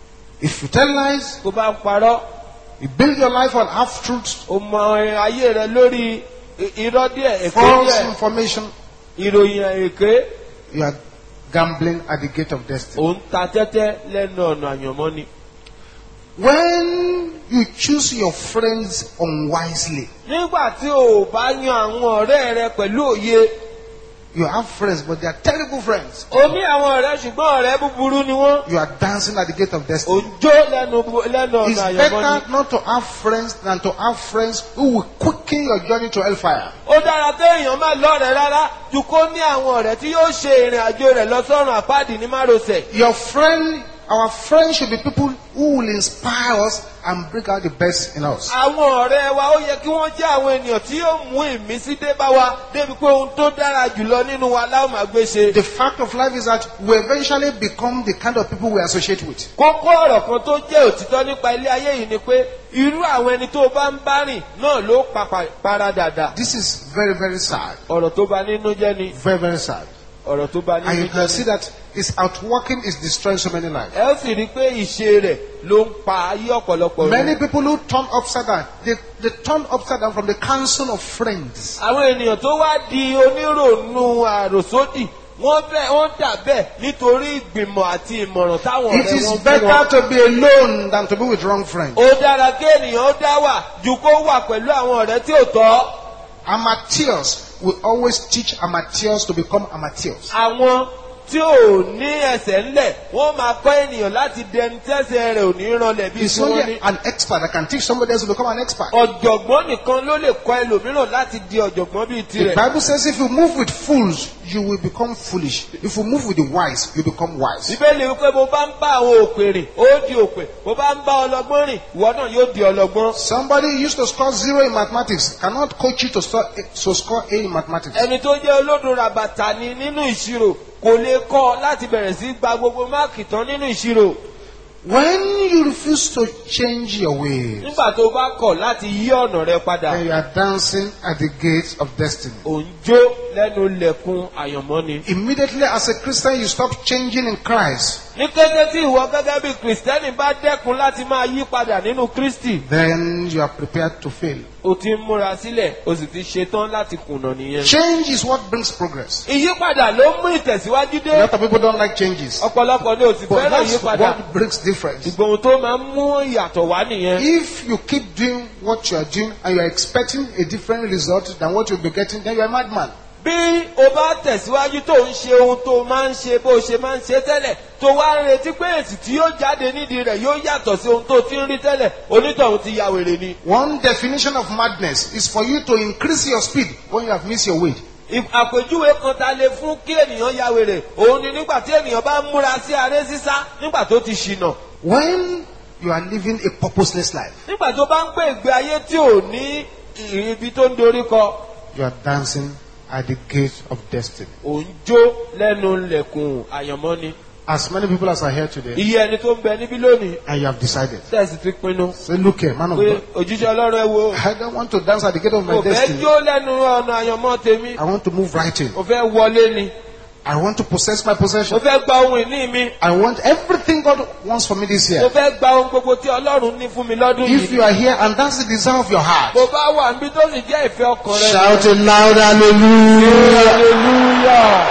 If you tell lies, tó bá ń parọ́ you build your life on half-truths, ó mọ ayé rẹ lórí irọ́ díẹ̀ èké false díẹ̀ information, ìròyìn èké. you are gambling at the gate of destiny. ò ń ta tẹ́tẹ́ lẹ́nu ọ̀nà àyànmọ́ ni. When you choose your friends unwisely, nígbà tí o bá yan àwọn ọ̀rẹ́ rẹ pẹ̀lú òye. you have friends, but they are terrible friends. o ní àwọn ọ̀rẹ́ ṣùgbọ́n ọ̀rẹ́ búburú ni wọ́n. You are dancing at the gate of ò destiny. ń jó lẹ́nu ọ̀nà It's àyànmọ́ ni. better not to have friends than to have friends who will quicken your journey to hellfire. ó dára téèyàn má lọ́rẹ̀ẹ́ rárá ju kó ní àwọn ọ̀rẹ́ tí yóò ṣe ìrìn àjò rẹ̀ lọ sọ́run àpáàdì ní márosẹ̀. Your friend our friends should be people who will inspire us and bring out the best in us. Àwọn ọ̀rẹ́ wa ó yẹ kí wọ́n jẹ́ àwọn ènìyàn tí yóò mú ìmísí dé bá wa débi pé ohun tó dára jùlọ nínú wa láwọn máa gbé ṣe. The fact of life is that we eventually become the kind of people we associate with. Kókó ọ̀rọ̀ kan tó jẹ́ òtítọ́ nípa ilé ayé yìí ni pé irú àwọn ẹni tó bá ń bá rìn náà ló para dàda. This is very, very sad. Ọ̀rọ̀ tó bá nínú jẹ́ ni. Very, very sad. Ọ̀rọ̀ tó bá And nínú you can jẹ́ see ni. that his outworking is destroying so many lives. Ẹ ó sì rí i pé ìṣe rẹ̀ ló ń pa ayé ọ̀pọ̀lọpọ̀ Many rẹ̀. people who turn upside down, they turn upside down from the council of friends. Àwọn ènìyàn tó wá di onírònú àròsódì wọ́n dà bẹ́ẹ̀ nítorí ìgbìmọ̀ àti ìmọ̀ràn táwọn It ọ̀rẹ́ is wọn fún wọn. better to be alone than to be with wrong friends. Ó dára kí ènìyàn ó dá wà ju kó wà pẹ̀lú àwọn ọ̀rẹ́ tí ò tọ́. Amateurs will always teach amateurs to become amateurs. Àwọn tí ò ní ẹsẹ̀ ńlẹ̀ wọ́n máa kọ́ ènìyàn láti dẹni tẹ́sẹ̀ rẹ̀ ò ní ranlẹ̀ bí It's tí wọ́n only ní. an expert that can teach somebody else to become an expert. Ọ̀jọ̀gbọ́n nìkan ló lè kọ́ ẹlòmíràn láti di ọ̀jọ̀gbọ́n bíi The tirẹ̀. Bible says if you move with fools, you will become foolish. If you move with the wise, you become wise. Bíbélì wípé bó bá ń bá àwọn òpè rìn ó di òpè, bó bá ń bá ọlọ́gbọ́n rìn ìwọ náà yóò di ọlọ́gbọ́n. Somebody who used to score 0 in mathematics cannot coach you to score A in mathematics. Ẹni tó jẹ́ olódò ràbàtà ni nínú ìṣirò kò lè kọ́ láti bẹ̀rẹ̀ sí gba gbogbo máàkì tán nínú ìṣirò. When you refuse to change your ways, Nígbà tó bá kọ̀ láti yí ọ̀nà rẹ padà, then you are dancing at the gates of destiny. ò ń jó lẹ́nu ilẹ̀kùn àyànmọ́ ni. Immediately as a Christian, you stop changing in Christ. Ní kété tí ìwọ gẹ́gẹ́ bí Kìrìsìtẹ́nì bá dẹ́kun láti máa yí padà nínú Kristi, Then you are prepared to fail. o ti ń múra sílẹ̀, o sì ti ṣetán láti kùnà nìyẹn. Change is what brings progress. Ìyípadà ló mú ìtẹ̀síwájú A dé. lot of people don't like changes. Ọ̀pọ̀lọpọ̀ ni ò sì But fẹ́ràn that's ìyípadà. what brings difference. Ìgbà ohun tó máa ń mú ìyàtọ̀ wá nìyẹn. If you keep doing what you are doing and you are expecting a different result than what you'll be getting, then you are a madman. Bí o bá tẹ̀síwájú tó ń ṣe ohun tó máa ń ṣe bó ṣe máa ń ṣe tẹ́lẹ̀ tó wá ń retí pé èsì tí yóò jáde nídìí rẹ̀ yóò yàtọ̀ sí ohun tó ti ń rí tẹ́lẹ̀ onítọ̀hún ti ya wèrè ni. One definition of madness is for you to increase your speed when you have missed your weight. Àpèjúwe kan ta lè fún kí ènìyàn ya wèrè òun ni nígbà tí ènìyàn bá ń múra sí aré sísá nígbà tó ti ṣìnà. When you are living a purposeless life, Nígbà tó bá ń gbé ìgbé ayé tí ò ní ibi tó ń dorí kọ, you are dancing at the gate of destiny. ò ń jó lẹ́nu ilẹ̀kùn àyànmọ́ ni. As many people as are here today, Iye ẹni tó ń bẹ níbí lónìí and you have decided, tẹ̀sí ti pinnu say, look here, man of pé God, òjíṣẹ́ Ọlọ́run ẹ wo I don't want to dance at the gate of my mo fẹ́ destiny. jó lẹ́nu ọ̀nà àyànmọ́ tèmi. I want to move right in. Mo fẹ́ wọlé ni. I want to possess my Mo possession. fẹ́ gba ohun ìní mi. I want everything God wants for me this Mo year. fẹ́ gba ohun gbogbo tí Ọlọ́run ní fún mi lọ́dún If yìí. you are here and that's the desire of your heart, Mo bá wà níbi tó sì jẹ́ ìfẹ́ ọkàn rẹ. shout a loud hallelujah. Hallelujah.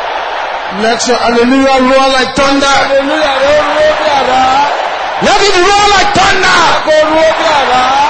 Let your hallelujah roar like thunder. Hallelujah ló rúwó bí àrá. Let it roar like thunder. Kó rúwó bí àrá.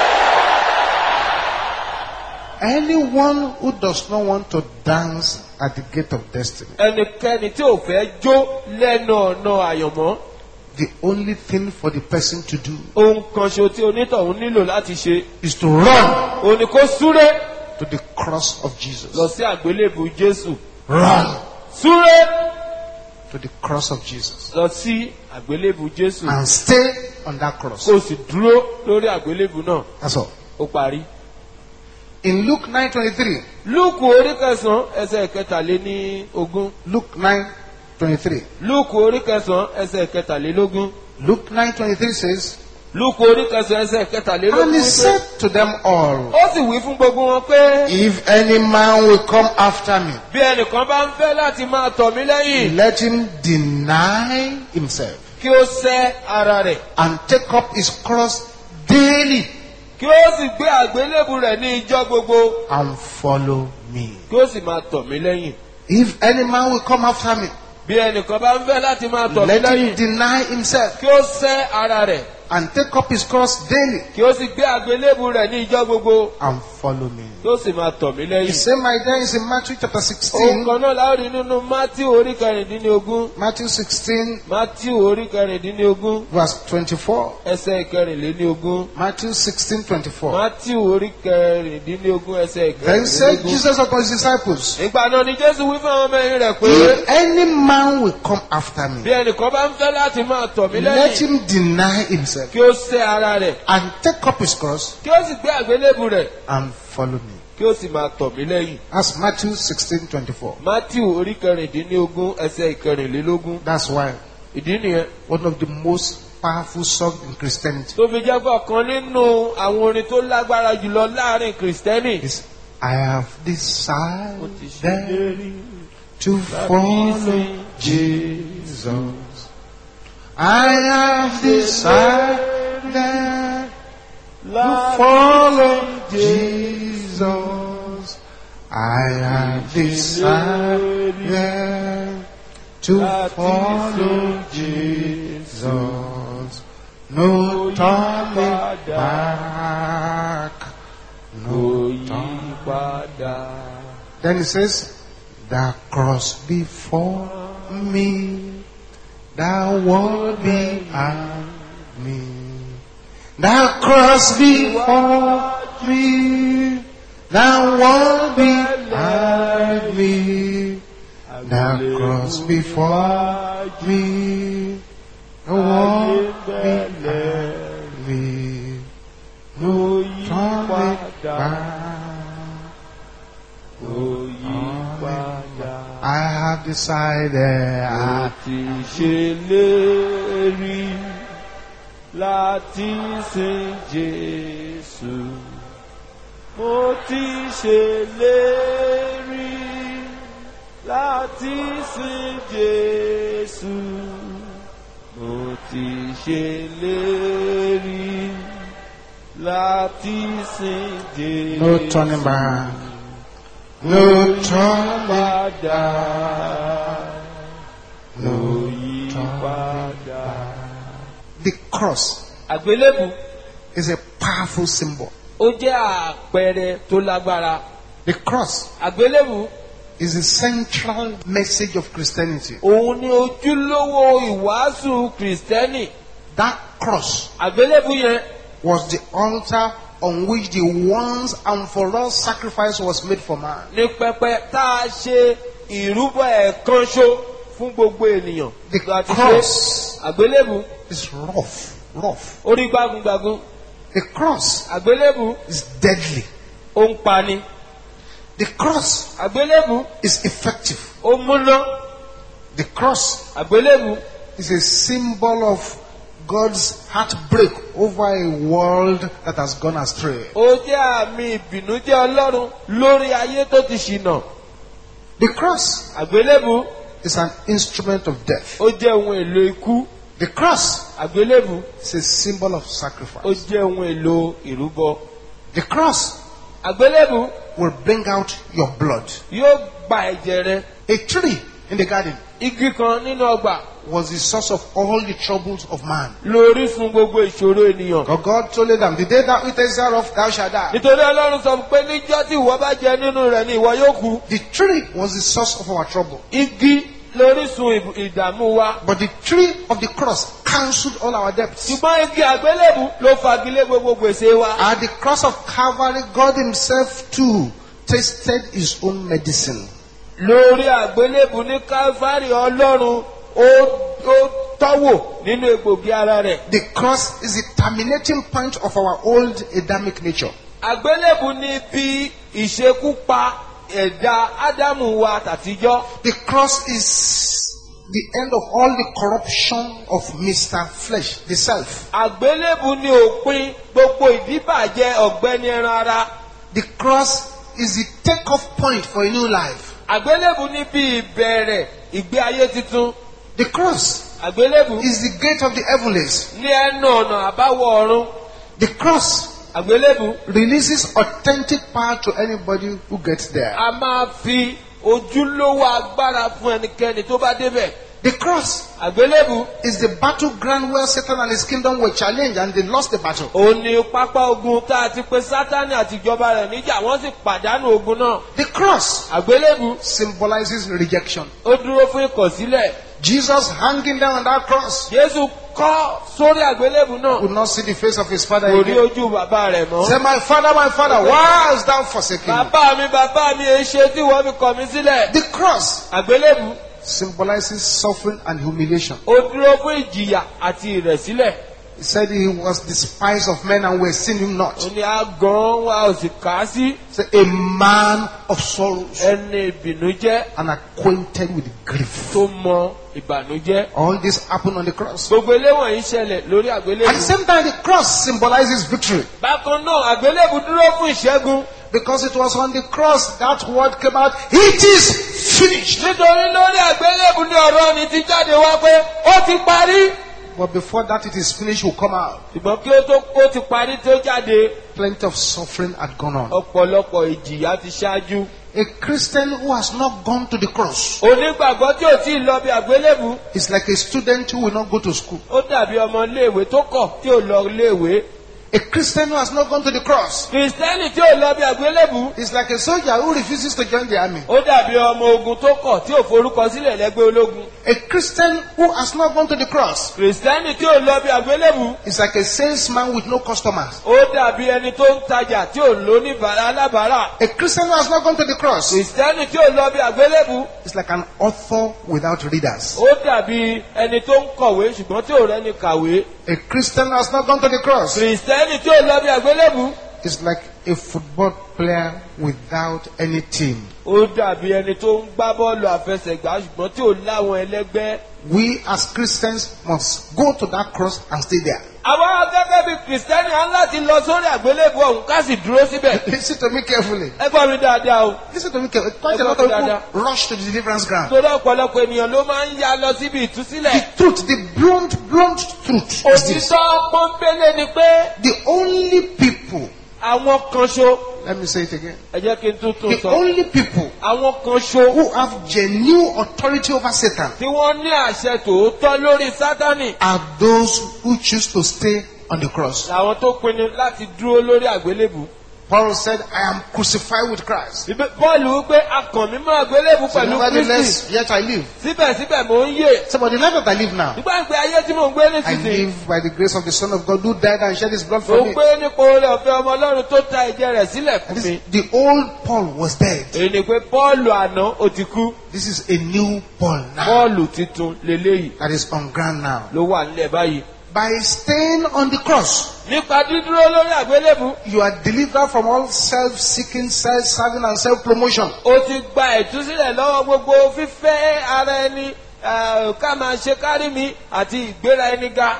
Anyone who does not want to dance at the gate of destiny, Ẹnikẹ́ni tí ò fẹ́ jó lẹ́nu ọ̀nà àyànmọ́. the only thing for the person to do Ohun kan ṣo tí onítọ̀hún nílò láti ṣe. is to run Òun ni kó súré to the cross of lọ Jesus. sí àgbélébù Jésù. Run Súré to the cross of Jesus. lọ sí àgbélébù Jésù. And stay on that cross. Kó o sì dúró lórí àgbélébù náà. That's all. Ó parí. In Luke 9:23, Lúùkù orí kẹsàn-án ẹsẹ̀ kẹtàléní-ogún. Luke 9:23. Lúùkù orí kẹsàn-án ẹsẹ̀ kẹtàlélógún. Luke 9:23 says, Lúùkù orí kẹsàn-án ẹsẹ̀ kẹtàlélógún. and he wípé, said to them all, ó sì wí fún gbogbo wọn pé if any man will come after me, bí ẹnìkan bá ń fẹ́ láti máa tọ̀ mí lẹ́yìn let him deny himself kí ó sẹ́ ara rẹ̀ and take up his cross daily kí ó sì gbé àgbélébù rẹ̀ ní ijọ́ gbogbo and follow me. kí ó sì máa tọ̀ mí lẹ́yìn. If any man will come after me, Bí ẹnìkan bá ń fẹ́ láti máa tọ̀ mí let him lẹ́yìn deny himself kí ó sẹ́ ara rẹ̀ and take up his cross daily kí ó sì gbé àgbélébù rẹ̀ ní ijọ́ gbogbo and follow me. kí ó sì máa tọ̀ mí The lẹ́yìn. same idea is in Matthew chapter Ohun 16. kan náà la ó rí nínú Mátíù orí kẹrìndínlógún. Matthew 16 Mátíù orí kẹrìndínlógún verse 24. ẹsẹ̀ ìkẹrìnlélógún. Matthew 16:24. Mátíù orí kẹrìndínlógún ẹsẹ̀ Then said ìkẹrìnlélógún. Jesus unto his disciples, Ìgbà náà ni Jésù wí fún àwọn ọmọ ẹ̀yìn rẹ̀ pé if any man will come after bí me, ẹnìkan bá ń fẹ́ láti máa tọ̀ mí let lẹ́yìn him deny himself kí ó sẹ́ ara rẹ̀ and take up his cross kí ó sì gbé àgbélébù rẹ̀ and follow me. kí ó sì máa tọ̀ mí lẹ́yìn. That's Matthew 16:24. Mátíù orí kẹrìndínlógún ẹsẹ̀ ìkẹrìnlélógún. That's why Ìdí nìyẹn one of the most powerful songs in Christianity tó fi jẹ́ pé ọ̀kan nínú àwọn orin tó lágbára jùlọ láàrin Kìrìsìtẹ́nì. is I have decided to follow Jesus. I have decided to follow Jesus. I have decided to follow Jesus. No turning back. No turning Padà. Then it says, the cross before me, the world behind me. The cross before me, the world behind me. The cross before me, the world behind me. No turning back. I have decided Láti ṣèlérí láti sin Jésù. Mo ti ṣèlérí láti sin Jésù. Mo ti ṣèlérí láti sin Jésù. no turning back. No turning back. No yípadà. The cross Àgbélébù is a powerful symbol. ó jẹ́ àpẹẹrẹ tó lágbára. The cross Àgbélébù is the central message of Christianity. òun ni ojúlówó ìwàásù Kìrìsìtẹ́nì. That cross Àgbélébù yẹn was the altar on which the once and for all sacrifice was made for man. ní pẹpẹ tá a ṣe ìrúbọ ẹ̀kan ṣo fún gbogbo ènìyàn. The Láti ṣe cross àgbélébù is rough. orí gbágungbàgun. The cross Àgbélébù is deadly. ó ń pani. The cross Àgbélébù is effective. ó múná. The cross Àgbélébù is a symbol of God's heartbreak over a world that has gone astray. ó jẹ́ àmì ìbìnújẹ́ Ọlọ́run lórí ayé tó ti ṣìnà. The cross Àgbélébù is an instrument of death. ó jẹ́ ohun èlò ikú. The cross Àgbélébù is a symbol of ó sacrifice. jẹ́ ohun èlò ìrúbọ. The cross Àgbélébù will bring out your blood. yóò gba ẹ̀jẹ̀ rẹ. A tree in the garden Igi kan nínú ọgbà was the source of all the troubles of man. lórísun gbogbo ìṣòro ènìyàn. But God told them, the day thou eatest thereof, thou shalt die. Nítorí Ọlọ́run sọ pé níjọ́ tí ìwọ bá jẹ nínú rẹ̀ ni ìwọ yóò kú. The tree was the source of our trouble. Igi lórísun ìdààmú wa. But the tree of the cross cancelled all our debts. Ṣùgbọ́n igi àgbélébù ló fagilé gbogbo gbèsè wa. At the cross of Calvary, God himself too tasted his own medicine. Lórí àgbélébù ní Kálífárì Ọlọ́run ó tọ́wò nínú egbògi ara rẹ̀. The cross is the terminating point of our old Adamic nature. Àgbélébù ní bí ìṣekúpa ẹ̀dá Ádámù wa tàtijọ́. The cross is the end of all the corruption of Mr. Flesh, the self. Àgbélébù ní òpin gbogbo ìdíbàjẹ́ ọ̀gbẹ́ni ẹran ara. The cross is the take-off point for a new life. Àgbélébù ní bí ìbẹ̀rẹ̀ ìgbé ayé titun. The cross Àgbélébù is the gate of the heavenlies. ní ẹnu ọ̀nà àbáwọ̀ ọ̀run. The cross Àgbélébù releases authentic power to anybody who gets there. a máa fi ojúlówó agbára fún ẹnikẹ́ni tó bá débẹ̀. The cross Àgbélébù is the battleground where Satan and his kingdom were challenged and they lost the battle. òun ni pápá ogun tá a ti pe Sátánì àti ìjọba rẹ̀ níjà wọ́n sì pàdánù ogun náà. The cross Àgbélébù symbolizes rejection. ó dúró fún ìkọ̀sílẹ̀. Jesus hanging down on that cross Jésù kọ́ sórí àgbélébù náà. would not see the face of his father Kò rí again. ojú bàbá rẹ̀ mọ́. Say, my father, why hast thou forsaken me? Bàbá mi èé ṣe tí wọ́n fi kọ̀ mí sílẹ̀. The cross Àgbélébù symbolizes suffering and humiliation. ó dúró fún ìjìyà àti ìrẹ̀sílẹ̀. He said he was despised of men and were seen him not. Ó ní àgàn wa ò sì kà á sí. Say, a man of sorrows Ẹni ìbìnújẹ́ and acquainted with grief. tó mọ ìbànújẹ́. All this happened on the cross. Gbogbo eléwọ̀n yìí ṣẹlẹ̀ lórí At the àgbélébù. same time, the cross symbolizes victory. Bákan náà àgbélébù dúró fún ìṣẹ́gun. Because it was on the cross that word came out, it is finished. Nítorí lórí àgbélébù ní ọ̀rọ̀ ni ti jáde wá pé ó ti parí. But before that it is finished will come out. Ṣùgbọ́n kí ó tó kó ti parí tó jáde, Plenty of suffering had gone on. ọ̀pọ̀lọpọ̀ ìjìyà ti ṣáájú. A Christian who has not gone to the cross Onígbàgbọ́ tí ò tí ì lọ bí àgbélébù, is like a student who will not go to school. ó dàbí ọmọ iléèwé tó kọ̀ tí ò lọ iléèwé. A Christian who has not gone to the cross Kìrìsìtẹ́nì tí ò lọ bí àgbélébù, is like a soldier who refuses to join the army. ó dàbí ọmọ ogun tó kọ̀ tí ò forúkọ sílẹ̀ lẹ́gbẹ́ ológun. A Christian who has not gone to the cross Kìrìsìtẹ́nì tí ò lọ bí àgbélébù, is like a salesman with no customers. ó dàbí ẹni tó ń tajà tí ò lóníbàárà alábàárà. A Christian who has not gone to the cross Kìrìsìtẹ́nì tí ò lọ bí àgbélébù, is like an author without readers. ó dàbí ẹni tó ń kọ̀wé ṣùgbọ́n tí ò rẹ́ni kàwé. A Christian who has not gone to the cross Kìrìsìtẹ́nì tí ò lọ bí àgbélébù, is like a football player without any team. ó dàbí ẹni tó ń gbá bọ́ọ̀lù àfẹsẹ̀gbá ṣùgbọ́n tí ò láwọn ẹlẹ́gbẹ́. We as Christians must go to that cross and stay there. Àwa gẹ́gẹ́ bí Kìrìsìtẹ́nì á láti lọ sórí àgbélébù ọ̀hún ká sì dúró síbẹ̀. Listen to me carefully. Ẹ gbọ́ mi dáadáa o. Listen to me carefully. Quite a lot of people rush to the deliverance ground. Torí ọ̀pọ̀lọpọ̀ ènìyàn ló máa ń ya lọ síbi ìtúsílẹ̀. Truth, the blunt truth is this. Òtítọ́ pọ́npélé ni pé The only people, àwọn kan ṣo. let me say it again. Ẹ jẹ́ kí n tún The sọ. only people Àwọn kan ṣo who have genuine authority over Satan tí wọ́n ní àṣẹ tòótọ́ lórí Sátánì. are those who choose to stay on the cross. Àwọn tó pinnu láti dúró lórí àgbélébù. Paul said, I am crucified with Christ. Bọ́ọ̀lù wípé akàn mi máa àgbélébù So pẹ̀lú Kristi. nevertheless, yet I live. Síbẹ̀síbẹ̀ mò ń yè. So, but the life that I live now, Nígbà pé ayé tí mò ń gbé I nísinsìnyí. live by the grace of the Son of God who died and shed his blood Mo for me. gbé nípa oore ọ̀fẹ́ ọmọ Ọlọ́run tó ta ẹ̀jẹ̀ rẹ̀ sílẹ̀ fún This, mi. the old Paul was dead. Èyí ni pé Pọ́ọ̀lù àná ó ti kú. This is a new Paul now Pọ́ọ̀lù titun leléyìí that is on ground now. ló wà nílẹ̀ báyìí. By staying on the cross, Nípa dídúró lórí àgbélébù, you are delivered from all self-seeking, self-serving, and self-promotion. ó ti gba ìtúsílẹ̀ lọ́wọ́ gbogbo fífẹ́ ara ẹni, ká máa ṣe kárí mi àti ìgbéra ẹni ga.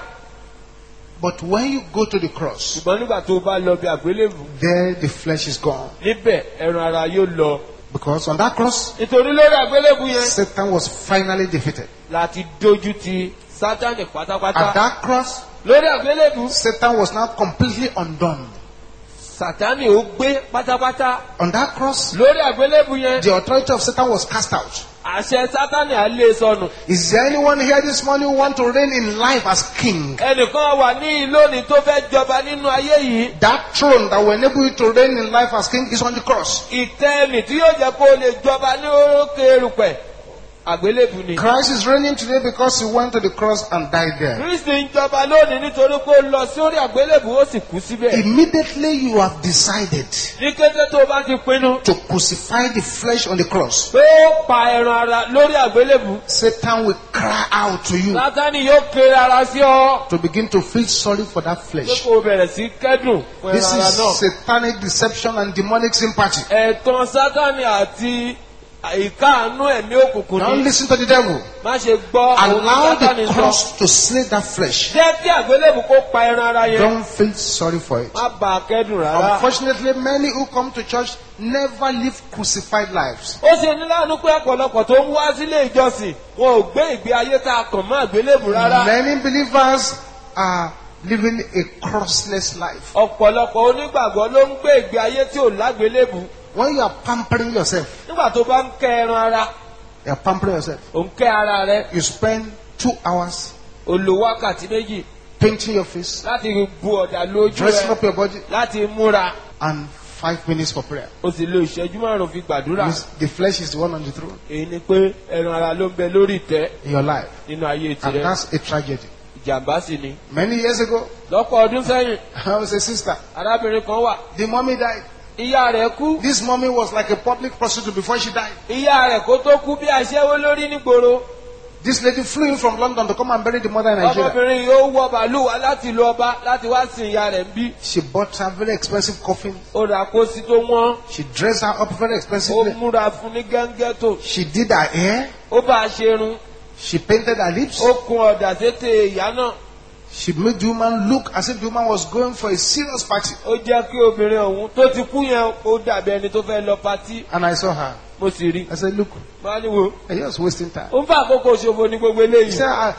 But when you go to the cross, Ṣùgbọ́n nígbà tó bá lọ bí àgbélébù, there the flesh is gone. níbẹ̀ ẹran ara yóò lọ. Because on that cross, Nítorí lórí àgbélébù yẹn Satan was finally defeated. láti dojú ti Sátánì pátápátá. At that cross, Lórí àgbélébù, Satan was now completely undone. Sátánì ó gbé pátápátá. On that cross, Lórí àgbélébù yẹn, the authority of Satan was cast out. àṣẹ Sátánì á lé sọnù. Is there anyone here this morning who want to reign in life as king? Ẹnìkan wà ní ìlónìí tó fẹ́ jọba nínú ayé yìí. That throne that will enable you to reign in life as king is on the cross. Ìtẹ́ẹ̀nì tí yóò jẹ́ kó o lè jọba ní orókè erùpẹ̀. Àgbélébù ni. Christ is reigning today because he went to the cross and died there. Kristi ń jọba lónìí nítorí pé ó lọ sórí àgbélébù ó sì kú síbẹ̀. Immediately you have decided Ní kété tó o bá ti pinnu to crucify the flesh on the cross. pé ó pa ẹran ara lórí àgbélébù, Satan will cry out to you Sátánì yóò ké ara sí ọ. to begin to feel sorry for that Pé flesh. kó o bẹ̀rẹ̀ sí kẹ́dùn fún This ẹran ara is náà. satanic deception and demonic sympathy. Ẹ̀tàn Sátánì àti ìkáàánú ẹ̀mí òkùnkùn Don't ni. listen to the devil. Má ṣe gbọ́ ohun Allow tí Sátánì the sọ. cross to slay that flesh. Jẹ́ kí àgbélébù kó pa ẹran ara yẹn. Don't feel sorry for it. Má bà á kẹ́dùn rárá. Unfortunately, many who come to church never live crucified lives. Ó ṣe ní láàánú pé ọ̀pọ̀lọpọ̀ tó ń wá sílé ìjọsìn wọn ò gbé ìgbé ayé tá a kàn mọ́ àgbélébù rárá. Many believers are living a crossless life. Ọ̀pọ̀lọpọ̀ onígbàgbọ́ ló ń gbé ìgbé ayé tí ò lágbélébù. When you are pampering yourself, Nígbà tó bá ń kẹ́ ẹran ara, You're pampering yourself. ò ń kẹ́ ara rẹ. You spend 2 hours o lo wákàtí méjì painting your face, láti bu ọ̀dà lójú dressing rẹ, up your body, láti múra. and 5 minutes for prayer. o sì lo ìṣẹ́jú márùn-ún fi gbàdúrà. Means the flesh is the one on the throne èyí ni pé ẹran ara ló ń bẹ lórí ìtẹ́ in your life. nínú ayé And tirẹ̀. that's a tragedy. ìjàmbá sì ni. Many years ago, lọ́pọ̀ ọdún sẹ́yìn I was a sister. arábìnrin kan wà. The mommy died. ìyá rẹ̀ kú. This mommy was like a public prostitute before she died. ìyá rẹ̀ kó tó kú bí aṣẹ́wó lórí nígboro. This lady flew in from London to come and bury the mother in Nigeria. ọmọbìnrin yóò wọ bàálù wá láti ìlú ọba láti wá sin ìyá rẹ̀ ń bí. She bought her very expensive coffin. ó rà kósí tó wọ́n. She dressed her up very ó expensively. múra fún ní gẹ́ngẹ́ tó. She did her hair. ó bá a ṣe irun. She painted her lips. ó kun ọ̀dà sétè ìyá náà. She made the woman look as if the woman was going for a serious party. ó jẹ́ kí obìnrin ọ̀hún tó ti kú yẹn ó dàbí ẹni tó fẹ́ lọ patí. And I saw her. mo sì rí. I said, look, máa ní wo. you're just wasting time. ó ń bá àkókò ṣòfò ní gbogbo He eléyìí. said,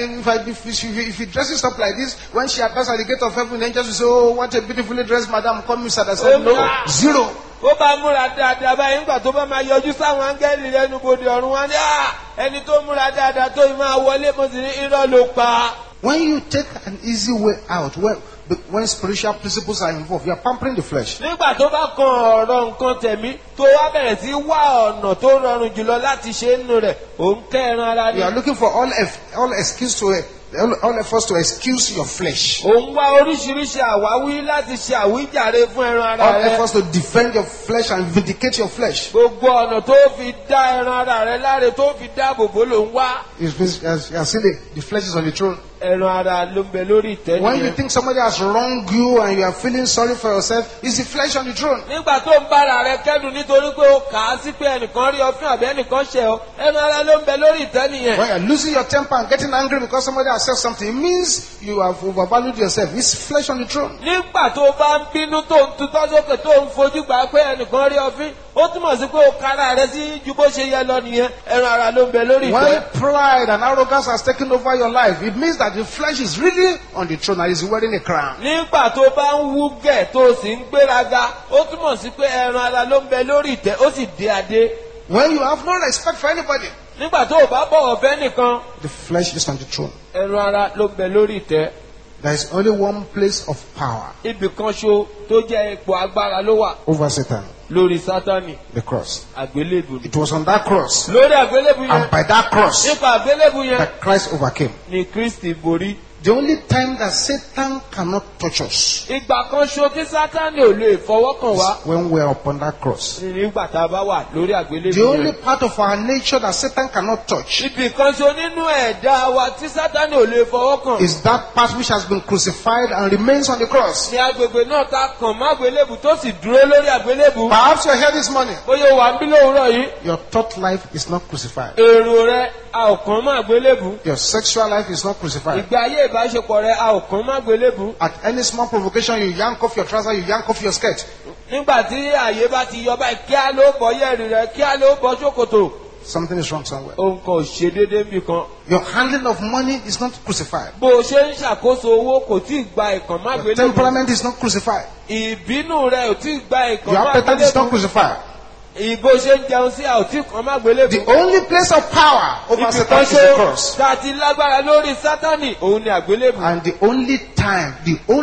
if he dresses up like this, when she appears at the gate of heaven, the angels will say, oh, what a beautifully dressed madam, come inside. I said, no, zero. ó bá múra dáadáa báyìí nígbà tó bá máa yọjú sáwọn áńgẹ́lì lẹ́nu bodè ọ̀run wá ní ẹni tó múra dáadáa tó yìí máa wọlé mo sì ní irọ́ ló pa. When you take an easy way out, when spiritual principles are involved, you are pampering the flesh. nígbà tó bá kan ọ̀rọ̀ nǹkan tẹ̀mí tó wá bẹ̀rẹ̀ sí wá ọ̀nà tó rọrùn jùlọ láti ṣe nínú rẹ̀ ò ń kẹ́ ẹran ara You are ní. looking for all excuse to all efforts to excuse your flesh. ò ń wá oríṣiríṣi àwáwí láti ṣe àwíjàre fún ẹran ara All rẹ. efforts to defend your flesh and vindicate your flesh. gbogbo ọ̀nà tó fi dá ẹran ara rẹ láre tó fi dáàbò bò ló ń wá. You are seeing the flesh is on the throne. ẹran ara ló ń bẹ lórí ìtẹ́ When you nìyẹn. think somebody has wronged you and you are feeling sorry for yourself, it's the flesh on the throne. nígbà tó ń bára rẹ kẹ́dùn nítorí pé ó kà á sí pé ẹnìkan rí ọfín àbí ẹnìkan ṣẹ̀ ọ́ ẹran ara ló ń bẹ lórí ìtẹ́ nìyẹn. When you are losing your temper and getting angry because somebody has said something, it means you have overvalued yourself. It's flesh on the throne. nígbà tó bá ń bínú tó ń tutọ́ sókè tó ń fojú gbà pé ẹnìkan rí ọfín ó túmọ̀ sí pé ó kára rẹ sí ju bó ṣe yẹ lọ nìyẹn ẹran ara ló ń bẹ lórí When ìtẹ́. pride and arrogance has taken over your life, it means that the flesh is really on the throne and is wearing a crown. nígbà tó bá ń wú gẹ̀ tó sì ń gbéraga ó túmọ̀ sí pé ẹran ara ló ń bẹ lórí ìtẹ́ ó sì dé adé. When you have no respect for anybody, nígbà tó o bá bọ̀wọ̀ fẹ́ nìkan the flesh is on the throne. ẹran ara ló ń bẹ lórí ìtẹ́. There is only one place of power ibì kan ṣo tó jẹ́ ipò agbára ló wà over Satan, lórí sátánì the cross. àgbélébù ni. It was on that cross, lórí àgbélébù yẹn and by that cross, nípa àgbélébù yẹn that Christ overcame. ni Kristi borí. The only time that Satan cannot touch us ìgbà kan ṣo tí sátánì ò lè fọwọ́ kàn wá is when we are upon that cross. ni nígbà tá a bá wà lórí àgbélébù The only yẹn. part of our nature that Satan cannot touch ibì kan ṣo nínú ẹ̀dá wa tí sátánì ò lè fọwọ́ kàn. is that part which has been crucified and remains on the cross. ní agbègbè náà ta kàn má àgbélébù tó sì dúró lórí àgbélébù. Perhaps you're here this morning. bóyá o wà ń bí lówùúrọ̀ yìí. Your thought life is not crucified. èrò rẹ a ò kàn má àgbélébù. Your sexual life is not crucified. ìgbé ayé ìbáṣepọ̀ rẹ a ò kàn má àgbélébù. At any small provocation, you yank off your trouser, you yank off your skirt. nígbà tí àyè bá ti yọ báyìí kíá ló bọ́ yẹ̀rì rẹ kíá ló bọ́ ṣòkòtò. Something is wrong somewhere. ohun kan ò ṣe déédéé níbì kan. Your handling of money is not crucified. bó o ṣe ń ṣàkóso owó kò tí ì gba ìkàn má Your àgbélébù. temperament is not crucified. ìbínú rẹ ò tí ì gba ìkàn Your má appetite is not àgbélébù. crucified. ìbò ṣe ń jẹun sí a ò tí ì kàn má àgbélébù. The only place of power over ibì Satan kan is the ṣo cross. tá a ti lágbára lórí sátánì òun ni àgbélébù. And the only time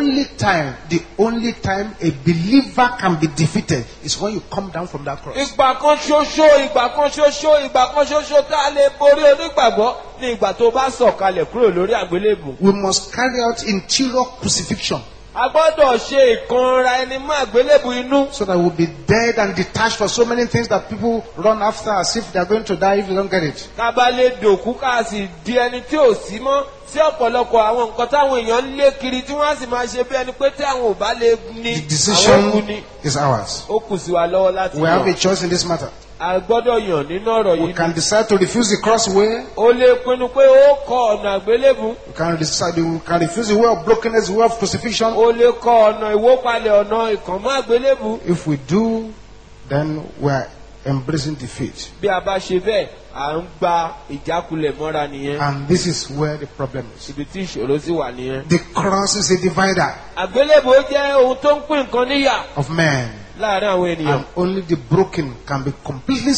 a believer can be defeated is when you come down from that cross. ìgbà kan ṣoṣo tá a lè borí onígbàgbọ́ ní ìgbà tó bá sọ̀kalẹ̀ kúrò lórí àgbélébù. We must carry out interior crucifixion a gbọ́dọ̀ ṣe ìkanra ẹni mọ́ àgbélébù inú. so that we'll be dead and detached for so many things that people run after as if they're going to die if they don't get it. ká bá lè dòkú ká sì di ẹni tí ò sí mọ́ sí ọ̀pọ̀lọpọ̀ àwọn nǹkan táwọn èèyàn ń lé kiri tí wọ́n á sì máa ṣe bí ẹni pé tí àwọn ò bá lè ní The àwọn kú decision ni. is ours. ó kù sí wa lọ́wọ́ láti We have a yàn. choice in this matter. a gbọ́dọ̀ yàn nínú ọ̀rọ̀ We yìí. can decide to refuse the cross way. o lè pinnu pé ó kọ ọ̀nà àgbélébù. We can refuse the way of brokenness, the way of crucifixion. o lè kọ ọ̀nà ìwópalẹ̀ ọ̀nà ìkànmọ́ àgbélébù. If we do, then we are embracing defeat. bí a bá ṣe bẹ́ẹ̀ à ń gba ìjákulẹ̀ mọ́ra nìyẹn. And this is where the problem is. ibi tí ìṣòro sì wà nìyẹn. The cross is a divider àgbélébù ó jẹ́ ohun tó ń pín nǹkan níyà of men. láàrin àwọn ènìyàn. And only the broken can be completely saved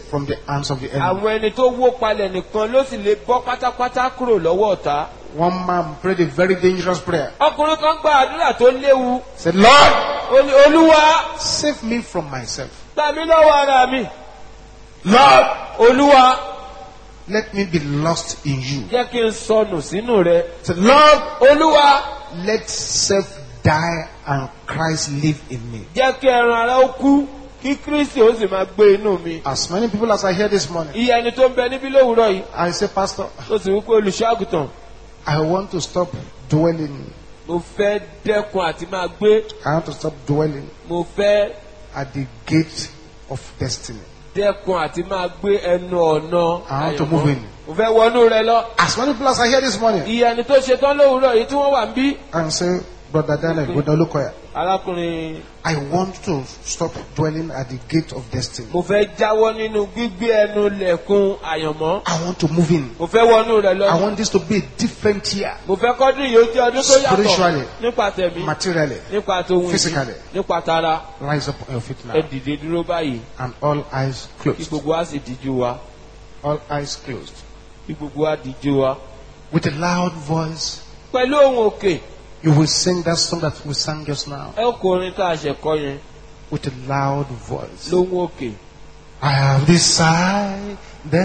from the hands of the enemy. àwọn ẹni tó wó palẹ̀ nìkan ló sì lè bọ́ pátápátá kúrò lọ́wọ́ ọ̀tá. One man prayed a very dangerous prayer. ọkùnrin kan gba àdúrà tó léwu. Said, Lord, Olúwa save me from myself. gbà mí lọ́wọ́ ara mi. Lord, Olúwa let me be lost in you. jẹ́ kí n sọnù sínú rẹ. Said, Lord, Olúwa let self die and Christ live in me. jẹ́ kí ẹran ara ó kú kí Kristi ó sì máa gbé inú mi. As many people as I hear this morning, iye ẹni tó ń bẹ níbí lówùúrọ̀ yìí I say, Pastor, tó sì wípé olùṣọ́àgùtàn I want to stop dwelling. mo fẹ́ dẹ́kun àti máa gbé. I want to stop dwelling mo fẹ́ at the gate of destiny. dẹ́kun àti máa gbé ẹnu ọ̀nà I want to move in. mo fẹ́ wọnú rẹ lọ. As many people as I hear this morning, iye ẹni tó ṣe tán lówùúrọ̀ yìí tí wọ́n wà ń bí. and say, Brother Daniel, Brother Olukoya, arákùnrin I want to stop dwelling at the gate of destiny. mo fẹ́ jáwọ́ nínú gbígbé ẹnu lẹ̀kùn àyànmọ́. I want to move in. mo fẹ́ wọnú rẹ lọ. I want this to be a different year, mo fẹ́ kọ́dún yìí ó jẹ́ ọdún tó yàtọ̀ Spiritually, nípa tẹ̀mí materially. nípa tòun physically. nípa tara. Rise up on your feet ẹ now. dìde dúró báyìí And all eyes kí closed. gbogbo wa sì díjú wa. All eyes closed. kí gbogbo wa díjú wa. With a loud voice, pẹ̀lú ohùn òkè you will sing that song that we sang just now. ẹ kọ orin tá a ṣẹ̀ kọ yẹn With a loud voice. lóhùn òkè. I have decided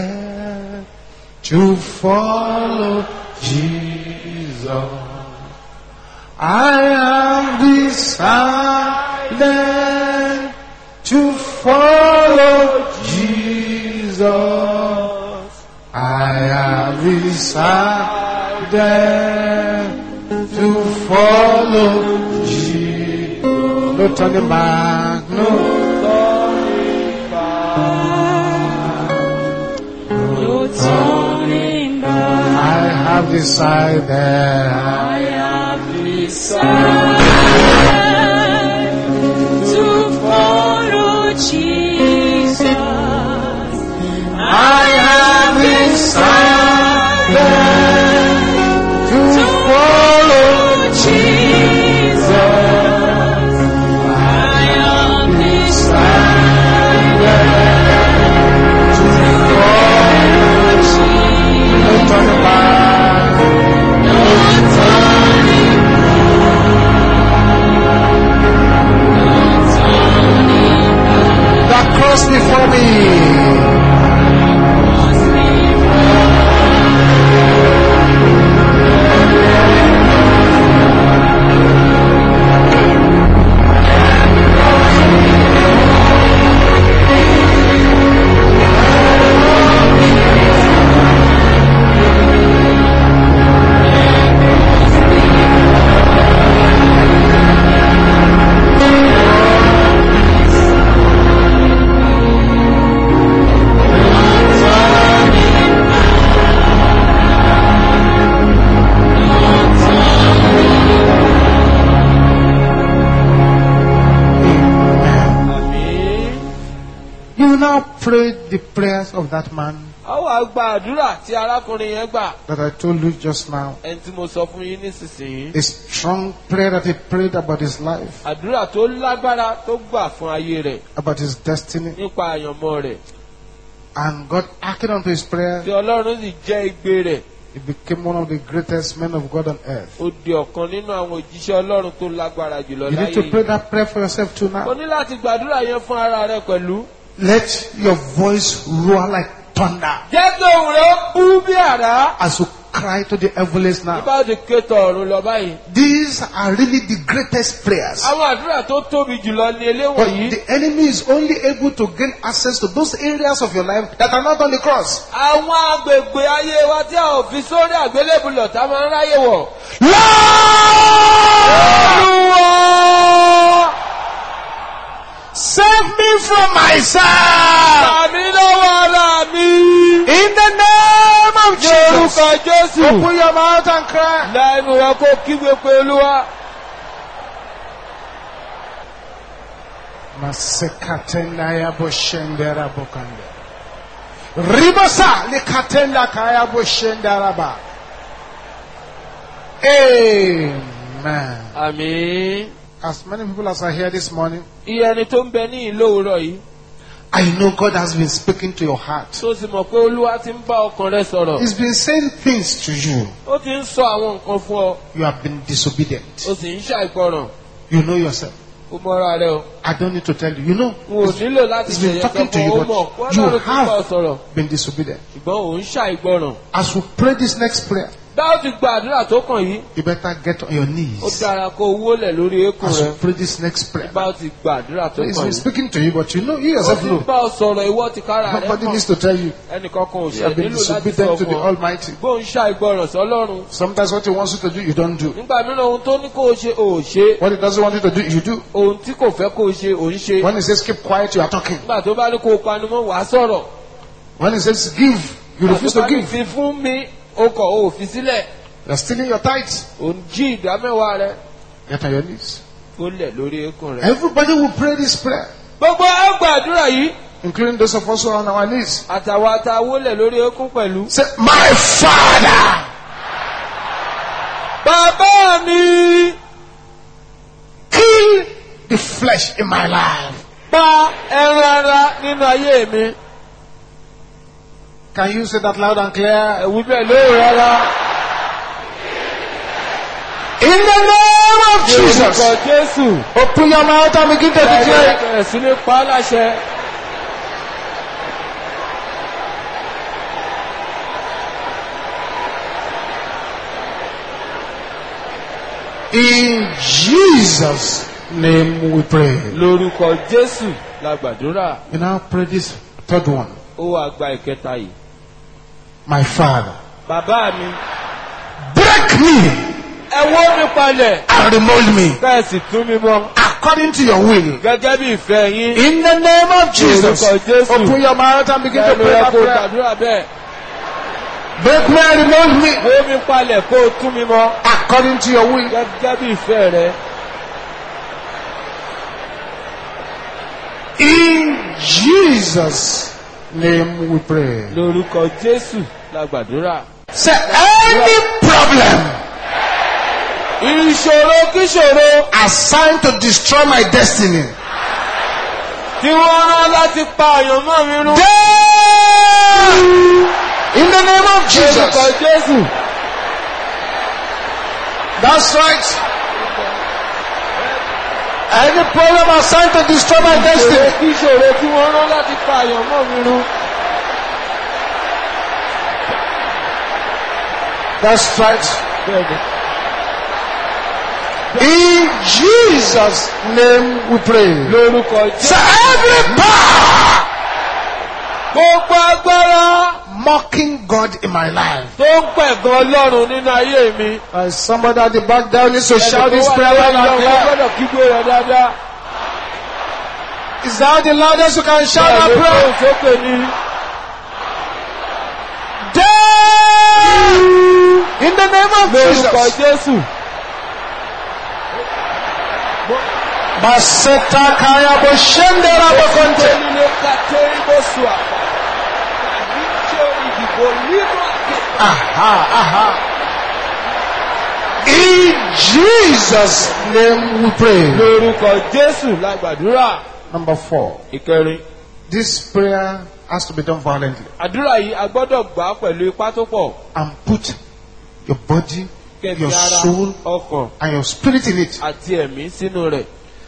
to follow Jesus. I have decided to follow Jesus. I have decided to follow Jesus. No turning back, no. No turning back. I have decided. I have decided to follow Jesus. I have decided to follow Jesus. I have decided to follow Jesus. No turning back. No turning That cross before me. You now pray the prayers of that man a wá gba àdúrà tí arákùnrin yẹn gbà. that I told you just now. ẹni tí mo sọ fún yín nísinsìnyí. A strong prayer that he prayed about his life, àdúrà tó lágbára tó gbà fún ayé rẹ̀ about his destiny, nípa àyànmọ́ rẹ̀. and God acted onto his prayer. tí Ọlọ́run sì jẹ́ igbe rẹ̀. He became one of the greatest men of God on earth. ó di ọ̀kan nínú àwọn òjíṣẹ́ Ọlọ́run tó lágbára jùlọ You láyé need to pray yìí. that prayer for yourself too o now. ní láti gbàdúrà yẹn fún ara rẹ pẹ̀lú. Let your voice roar like thunder jẹ́ kí ohùn rẹ̀ ó bú bí àrá. as you cry to the heavens now. ibà ti ké tọ ọ̀run lọ báyìí. These are really the greatest prayers. àwọn àdúrà tó tóbi jùlọ ni But eléwọ̀nyí. the enemy is only able to gain access to those areas of your life that are not on the cross. àwọn agbègbè ayé wa tí a ò fi sórí àgbélébùlọ̀ tá a máa ń ráyè wọ̀. Lord, Olúwa! save me from myself. Àmì lọ́wọ́ ara mi. In the name of Ní Jesus. orúkọ Jésù. Open your mouth and cry. Lẹ́nu rẹ̀ kó kígbe pé Olúwa. Masekatenda ya boshendera bokande. Ribosa likatenda kaya boshendera ba. Amen. Àmín. As many people as are here this morning, Iye ẹni tó ń bẹ ní ìlú òwúrọ̀ yìí. I know God has been speaking to your heart. tó sì mọ̀ pé Olúwa ti ń bá ọkàn rẹ sọ̀rọ̀. He's been saying things to you. Ó ti ń sọ àwọn nǹkan fún ọ. You have been disobedient. Ó sì ń ṣàìgbọràn. You know yourself. Ó mọ́ra rẹ o. I don't need to tell you. You know. N ò nílò láti He's been ṣèyẹ talking to sọ́kàn you, ó mọ̀. but you Wọ́n ti bá ọ have sọ̀rọ̀. been disobedient. Ṣùgbọ́n ò ń ṣàìgbọràn. As we pray this next prayer, Dáwọ́ ti gba àdúrà tó kàn yìí. you better get on your Ó knees. dára kó o wólẹ̀ lórí eékún As rẹ. we pray this next prayer. Bá ti gba àdúrà tó He's kàn been yìí. speaking to you, but you know, you Ó yourself ti know. bá ọ sọ̀rọ̀ ìwọ ti kára rẹ Nobody mọ̀. needs to tell you. Ẹnìkan kan ò You ṣe have been nílò láti sọ disobedient to the fún ọ. Almighty. Bó ń ṣàìgbọràn sọ́lọ́run. Sometimes what He wants you to do, you don't do. Nígbà mìíràn ohun tó ní kó o ṣe ò ṣe. What He doesn't want you to do, you do. Ohun tí kò fẹ́ kó o ṣe ò ń ṣe. When He says keep quiet, you are talking. Nígbà tó bá ní kó o panumọ́ wàá sọ̀rọ̀. When He says give, you refuse to give. Fi fún mi, o kọ̀ o fi sílẹ̀. You are stealing your tithes. O ń jí ìdá mẹ́wàá rẹ. Get on your knees. Ó lẹ̀ lórí eékún rẹ. Everybody will pray this prayer, Gbogbo á gba àdúrà yìí. including those of us who are on our knees. Àtàwọn àtàwọ̀ lẹ̀ lórí eékún pẹ̀lú. Say, my Father, Bàbá mi, kill the flesh in my life. pa ẹran ara nínú ayé mi. Can you say that loud and clear? Ẹ̀wù bẹ́ẹ̀ lóòrè rárá. In the name of Ní orúkọ Jesus. Jésù. Open your mouth and begin to declare. Bẹ̀rẹ̀ sí ní pa á láṣẹ. In Jesus' name we pray. Lórúkọ Jésù la gbàdúrà. You now pray this third one. Ó wá gba ìkẹta yìí. My Father, Bàbá mi, break me ẹ wó mi palẹ̀. and remold me Bẹ́ẹ̀ sì tún mi mọ́. according to your will. Gẹ́gẹ́ bí ìfẹ́ yín. In the name of Jesus. Lórúkọ Jésù. Open your mouth and begin to Bẹ́ẹ̀ni pray rẹ that kó prayer. gbàdúrà bẹ́ẹ̀. Break me and remold me Wó mi palẹ̀ kó o tún mi mọ́. according to your will. Gẹ́gẹ́ bí ìfẹ́ rẹ. In Jesus' name we pray. Lórúkọ Jésù la gbàdúrà. Say any problem Ìṣòro kíṣòro assigned to destroy my destiny. tí wọ́n rán láti pa àyànmọ́ mi run. In the name of Lórúkọ Jesus. Jésù. That's right. Any problem assigned to destroy my Ìṣòro destiny. kíṣòro tí wọ́n rán láti pa àyànmọ́ mi run. That's right. Bẹ́ẹ̀ni. In Jesus' name we pray. Lórúkọ Say Jésù. every power Gbogbo agbára mocking God in my life. tó ń pẹ̀gàn Ọlọ́run nínú ayé mi. Somebody at the back there needs to shout this prayer loud and clear. Gbọ́dọ̀ kígbe rẹ̀ dáadáa. Is that the loudest you can shout that Bẹ́ẹ̀ni prayer? kó sókè ní. In the name of Lórúkọ Jesus. Jésù. Maseta kaya boshendera bokonte. Nílé kàtẹ́rì bó sùn àpá. Àdíjọ́ ìdìbò nínú àgbẹ̀. Aha. In Jesus' name we pray. Lórúkọ Jésù la gbàdúrà. Number 4. Ìkẹrin. This prayer has to be done violently. Àdúrà yìí a gbọ́dọ̀ gbà á pẹ̀lú ipá tó pọ̀. And put your body, Kẹ̀kẹ́ your ara, soul, ọkàn and your spirit in it. àti ẹ̀mí sínú rẹ̀.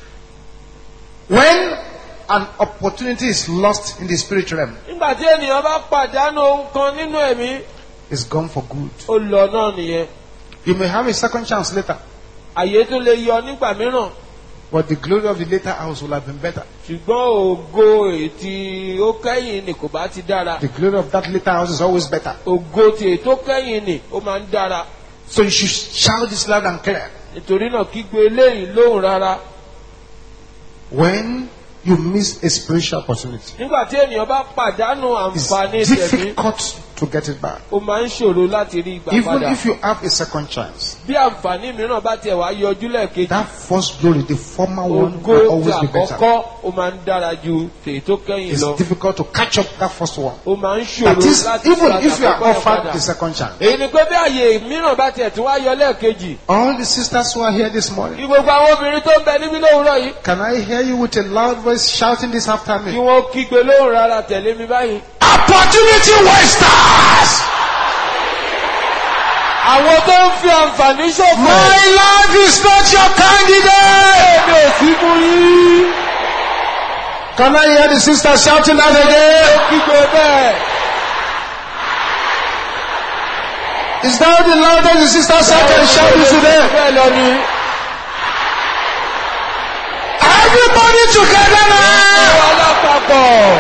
When an opportunity is lost in the spiritual realm, Nígbà tí ènìyàn bá pàdánù ohun kan nínú ẹ̀mí, it's gone for good. ó lọ náà nìyẹn. You may have a second chance later, Àyè tún lè yọ nígbà mìíràn. but the glory of the later house will have been better. Ṣùgbọ́n ògo ètí ó kẹ́yìn ni kò bá ti dára. The glory of that later house is always better. Ògo tí ètò kẹ́yìn ni ó máa ń dára. So you should shout this loud and clear. Nítorí náà kígbe eléyìí lóhùn rárá. When you miss a spiritual opportunity, Nígbà tí ènìyàn bá pàdánù it's àǹfààní tẹ̀mí, difficult to to get it back. ó máa ń ṣòro láti rí ìgbà Even padà. if you have a second chance, bí àǹfààní mìíràn bá tiẹ̀ wá yọjú lẹ́ẹ̀kejì. that first glory, the former one, ògo will ti always be better. àkọ́kọ́ ó máa ń dára ju tèyí tó kẹ́yìn lọ. It's difficult to catch up that first one. ó máa ń That ṣòro is, láti even gba if you are àkọ́kọ́ yẹn offered padà. the second chance. èyí ni pé bí àyè mìíràn bá tiẹ̀ tún wá yọ lẹ́ẹ̀kejì. All the sisters who are here this morning, kí gbogbo àwọn obìnrin tó ń bẹ níbí lówùúrọ̀ yìí. can I hear you with a loud voice shouting this after kí me? wọ́n kígbe lóhùn rárá tẹ̀lé mi báyìí. Opportunity wasters. àwọn tó ń fi àǹfààní ṣòfò. My life is not your candidate. èmi ò sí fún yín. Can I hear the sisters shouting that again? kígbe bẹ́ẹ̀. Is that the loudest the sisters can shout this today? bẹ́ẹ̀ lọ ni. Everybody together now. ìwà lápapọ̀.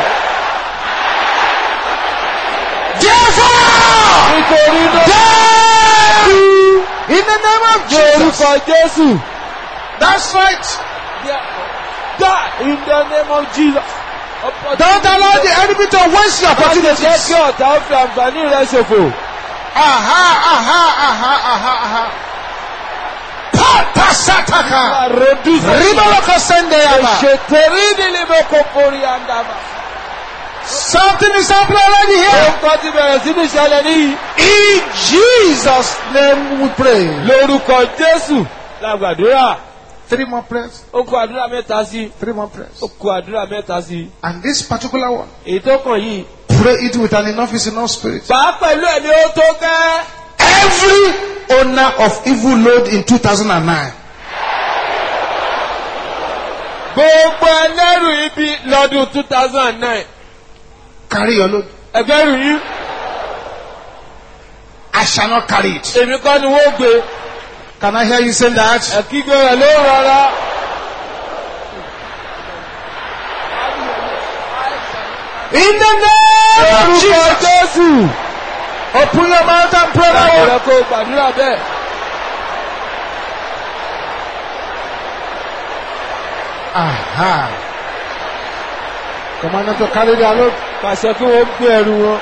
Therefore, nítorí náà. In the name of ní Jesus. orúkọ Jésù. That's right. Die in the name of Jesus. Don't allow the enemy to waste your Jẹ́ opportunities. kí ọ̀tá ó fi àǹfààní rẹ̀ ṣòfò. Aha. Pasataka. Ribaloko Sendeyama. Ṣètèrí nílé bó kó borí àndàmà. Something is happening already here. Nǹkan ti bẹ̀rẹ̀ sí ní ìṣẹ̀lẹ̀ níyì. In Jesus' name we pray. Lórúkọ Jésù la gbàdúrà. 3 more prayers. Ó kù àdúrà mẹ́ta sí. 3 more prayers. Ó kù àdúrà mẹ́ta sí. And this particular one, Èyí tó kàn yìí. pray it with an enough is enough spirit. Bàá pẹ̀lú ẹ̀mí ó tó kẹ́. Every owner of evil load in 2009, Gbogbo ẹlẹ́rù ibi lọ́dún 2009. carry your load. Ẹgbẹ́rù yìí. I shall not carry it. Èmi kọ́ ni wọ́n gbé. Can I hear you saying that? Ẹ̀kígbé rẹ̀ ló rọra. In the name of Lórúkọ Jesus, Jésù. open your mouth and pray that one. Ọ̀rẹ́ kó gbàdúrà bẹ́ẹ̀. Aha. Command them to carry their load. Pàṣẹ kí wọ́n gbé ẹrù wọn.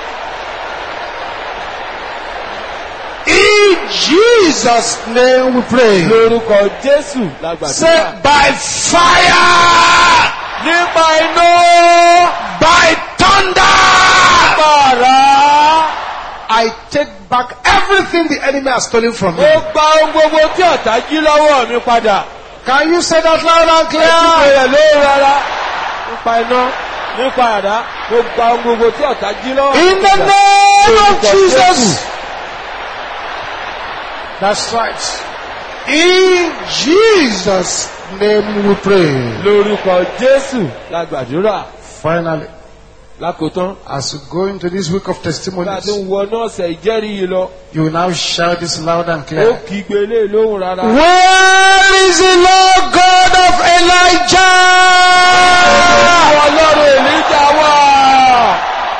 In Jesus' name we pray. Lórúkọ Jésù la Say gbàdúrà. by fire, Nípa iná. by thunder, Bàrà. I take back everything the enemy has stolen from me. Ó gba ohun gbogbo tí ọ̀tá jí lọ́wọ́ mi padà. Can you say that loud and Ẹ̀kígbé clear? rẹ̀ ló rọra. Nípa iná. Nípa àdá. Ó gba ohun gbogbo tí ọ̀tá jí lọ́wọ́ mi In the padà. name of Lórúkọ Jésù. Jesus. That's right. In Jesus' name we pray. Lórúkọ Jésù la gbàdúrà. Finally, Lákòótán. as you go into this week of Bá a testimonies, ti ń wọnú ọ̀sẹ̀ ìjẹ́rìí yìí lọ. you will now shout this loud and Ó clear. kígbe lé lóhùn rárá. Where is the Lord God of Elijah? Ọlọ́run Èlíjà wà.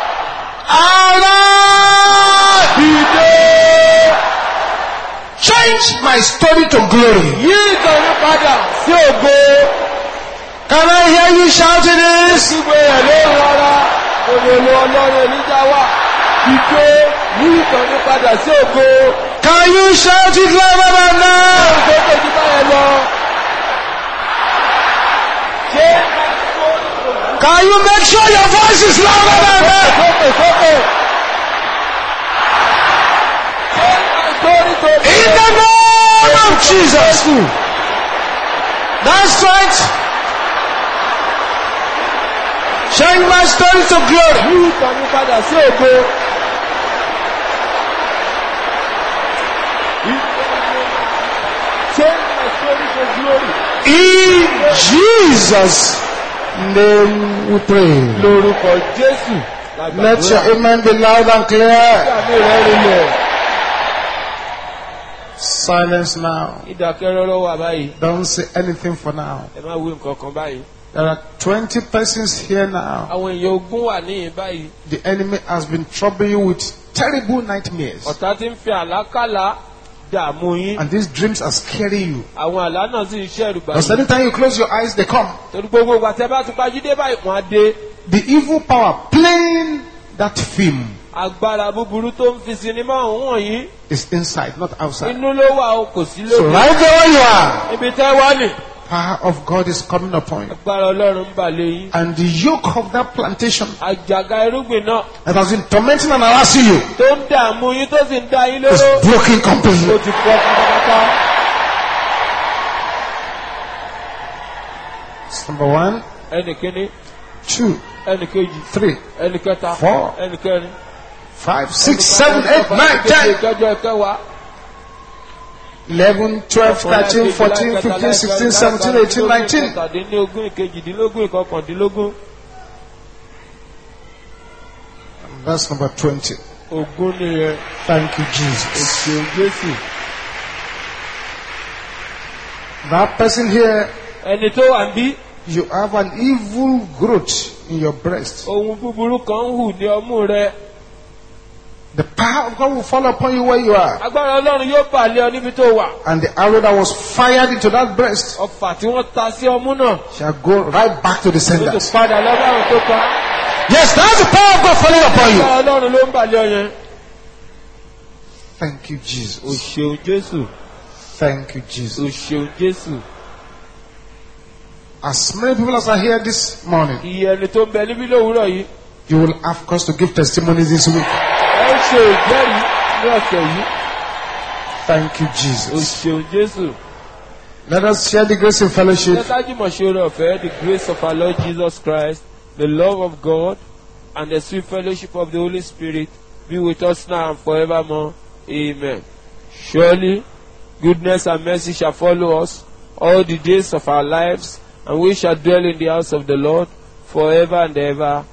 Allah, Dìde. change my story to glory. Yí ìtọ́jú padà sí ògo. Can I hear you shouting this? Kígbe rẹ̀ lóhùn rárá. Olèlò Ọlọ́run Èlíjà wà. Dìde. Yí ìtọ́jú padà sí ògo. Can you shout it louder than now? Tó tójú báyẹn lọ. Ṣé Can you make sure your voice is louder than that? sókè. In the name of Jesus. That's right. Change my story to glory. Yí ìtọ́jú padà sí ògo. Change my story to glory. In Jesus' name we pray. Lórúkọ Jésù. la Let your gbàdúrà. amen be loud and clear. Àmì rẹ̀ rinlẹ̀. Silence now. Ìdákẹ́rọ́rọ́ wà báyìí. Don't say anything for now. Ẹ má wí nǹkan kan báyìí. There are 20 persons here now. Àwọn èèyàn ogún wà níyìn báyìí. The enemy has been troubling you with terrible nightmares. Ọ̀tá ti ń fi àlákàlà dààmú yín. And these dreams are scaring you. Àwọn àlá náà sì ń ṣẹ̀rù Because báyìí. anytime you close your eyes, they come. Torí gbogbo ìgbà tẹ́ bá ti pajú dé báyìí wọ́n á dé. The evil power playing that film Agbára búburú tó ń fi sinimá òun wọ̀nyí. is inside, not outside. Inú ló wà o kò sí So lóde. right there where you are, Ibi tẹ́ wá nì. power of God is coming upon you. Agbára Ọlọ́run ń bà lé yín. And the yoke of that plantation Àjàgà irúgbìn náà that has been tormenting and harassing you tó ń dààmú yín tó sì ń dá yín is lóró. broken Ó completely. ti fọ́ pátápátá. It's number 1, Ẹnì kíní, 2, ẹnì kejì, 3, ẹnì kẹta, 4, ẹnì kẹrin. 5, 6, 7, 8, 9, 10, Ìkẹjọ ìkẹwàá. 11, 12, 13, 14, 15, 16, 17, 18, 19. Ìkẹtàdínlógún, ìkejìdínlógún, ìkọkàndínlógún. And that's number 20. Ògún nìyẹn. Thank you, Jesus. Òṣèlú Jésù. That person here, Ẹni tó wà ń bí. you have an evil growth in your breast. Ohun búburú kan ń hù ní ọmú rẹ. The power of God will fall upon you where you are. Agbára Ọlọ́run yóò bà lé ọ níbi tó wà. And the arrow that was fired into that breast Ọfà tí wọ́n ta sí ọmú náà. shall go right back to the Ó ti senders. padà lọ́wọ́ àwọn tó pa. Yes, that's the power of God falling upon you. Agbára Ọlọ́run ló ń bà lé ọ yẹn. Thank you, Jesus. Òṣèlú Jésù. Thank you, Jesus. Òṣèlú Jésù. As many people as are here this morning, Iye ẹni tó ń bẹ níbí lówùúrọ̀ yìí. you will have cause to give testimonies this week. Ẹ ṣe ìjẹ́rìí ní ọ̀sẹ̀ yìí. Thank you, Jesus. Òṣèlú Jésù. Let us share the grace in fellowship. Lẹ́tàjúmọ̀ ṣe oore ọ̀fẹ́, the grace of our Lord Jesus Christ, the love of God, and the sweet fellowship of the Holy Spirit be with us now and forevermore. Amen. Surely, goodness and mercy shall follow us all the days of our lives, and we shall dwell in the house of the Lord forever and ever.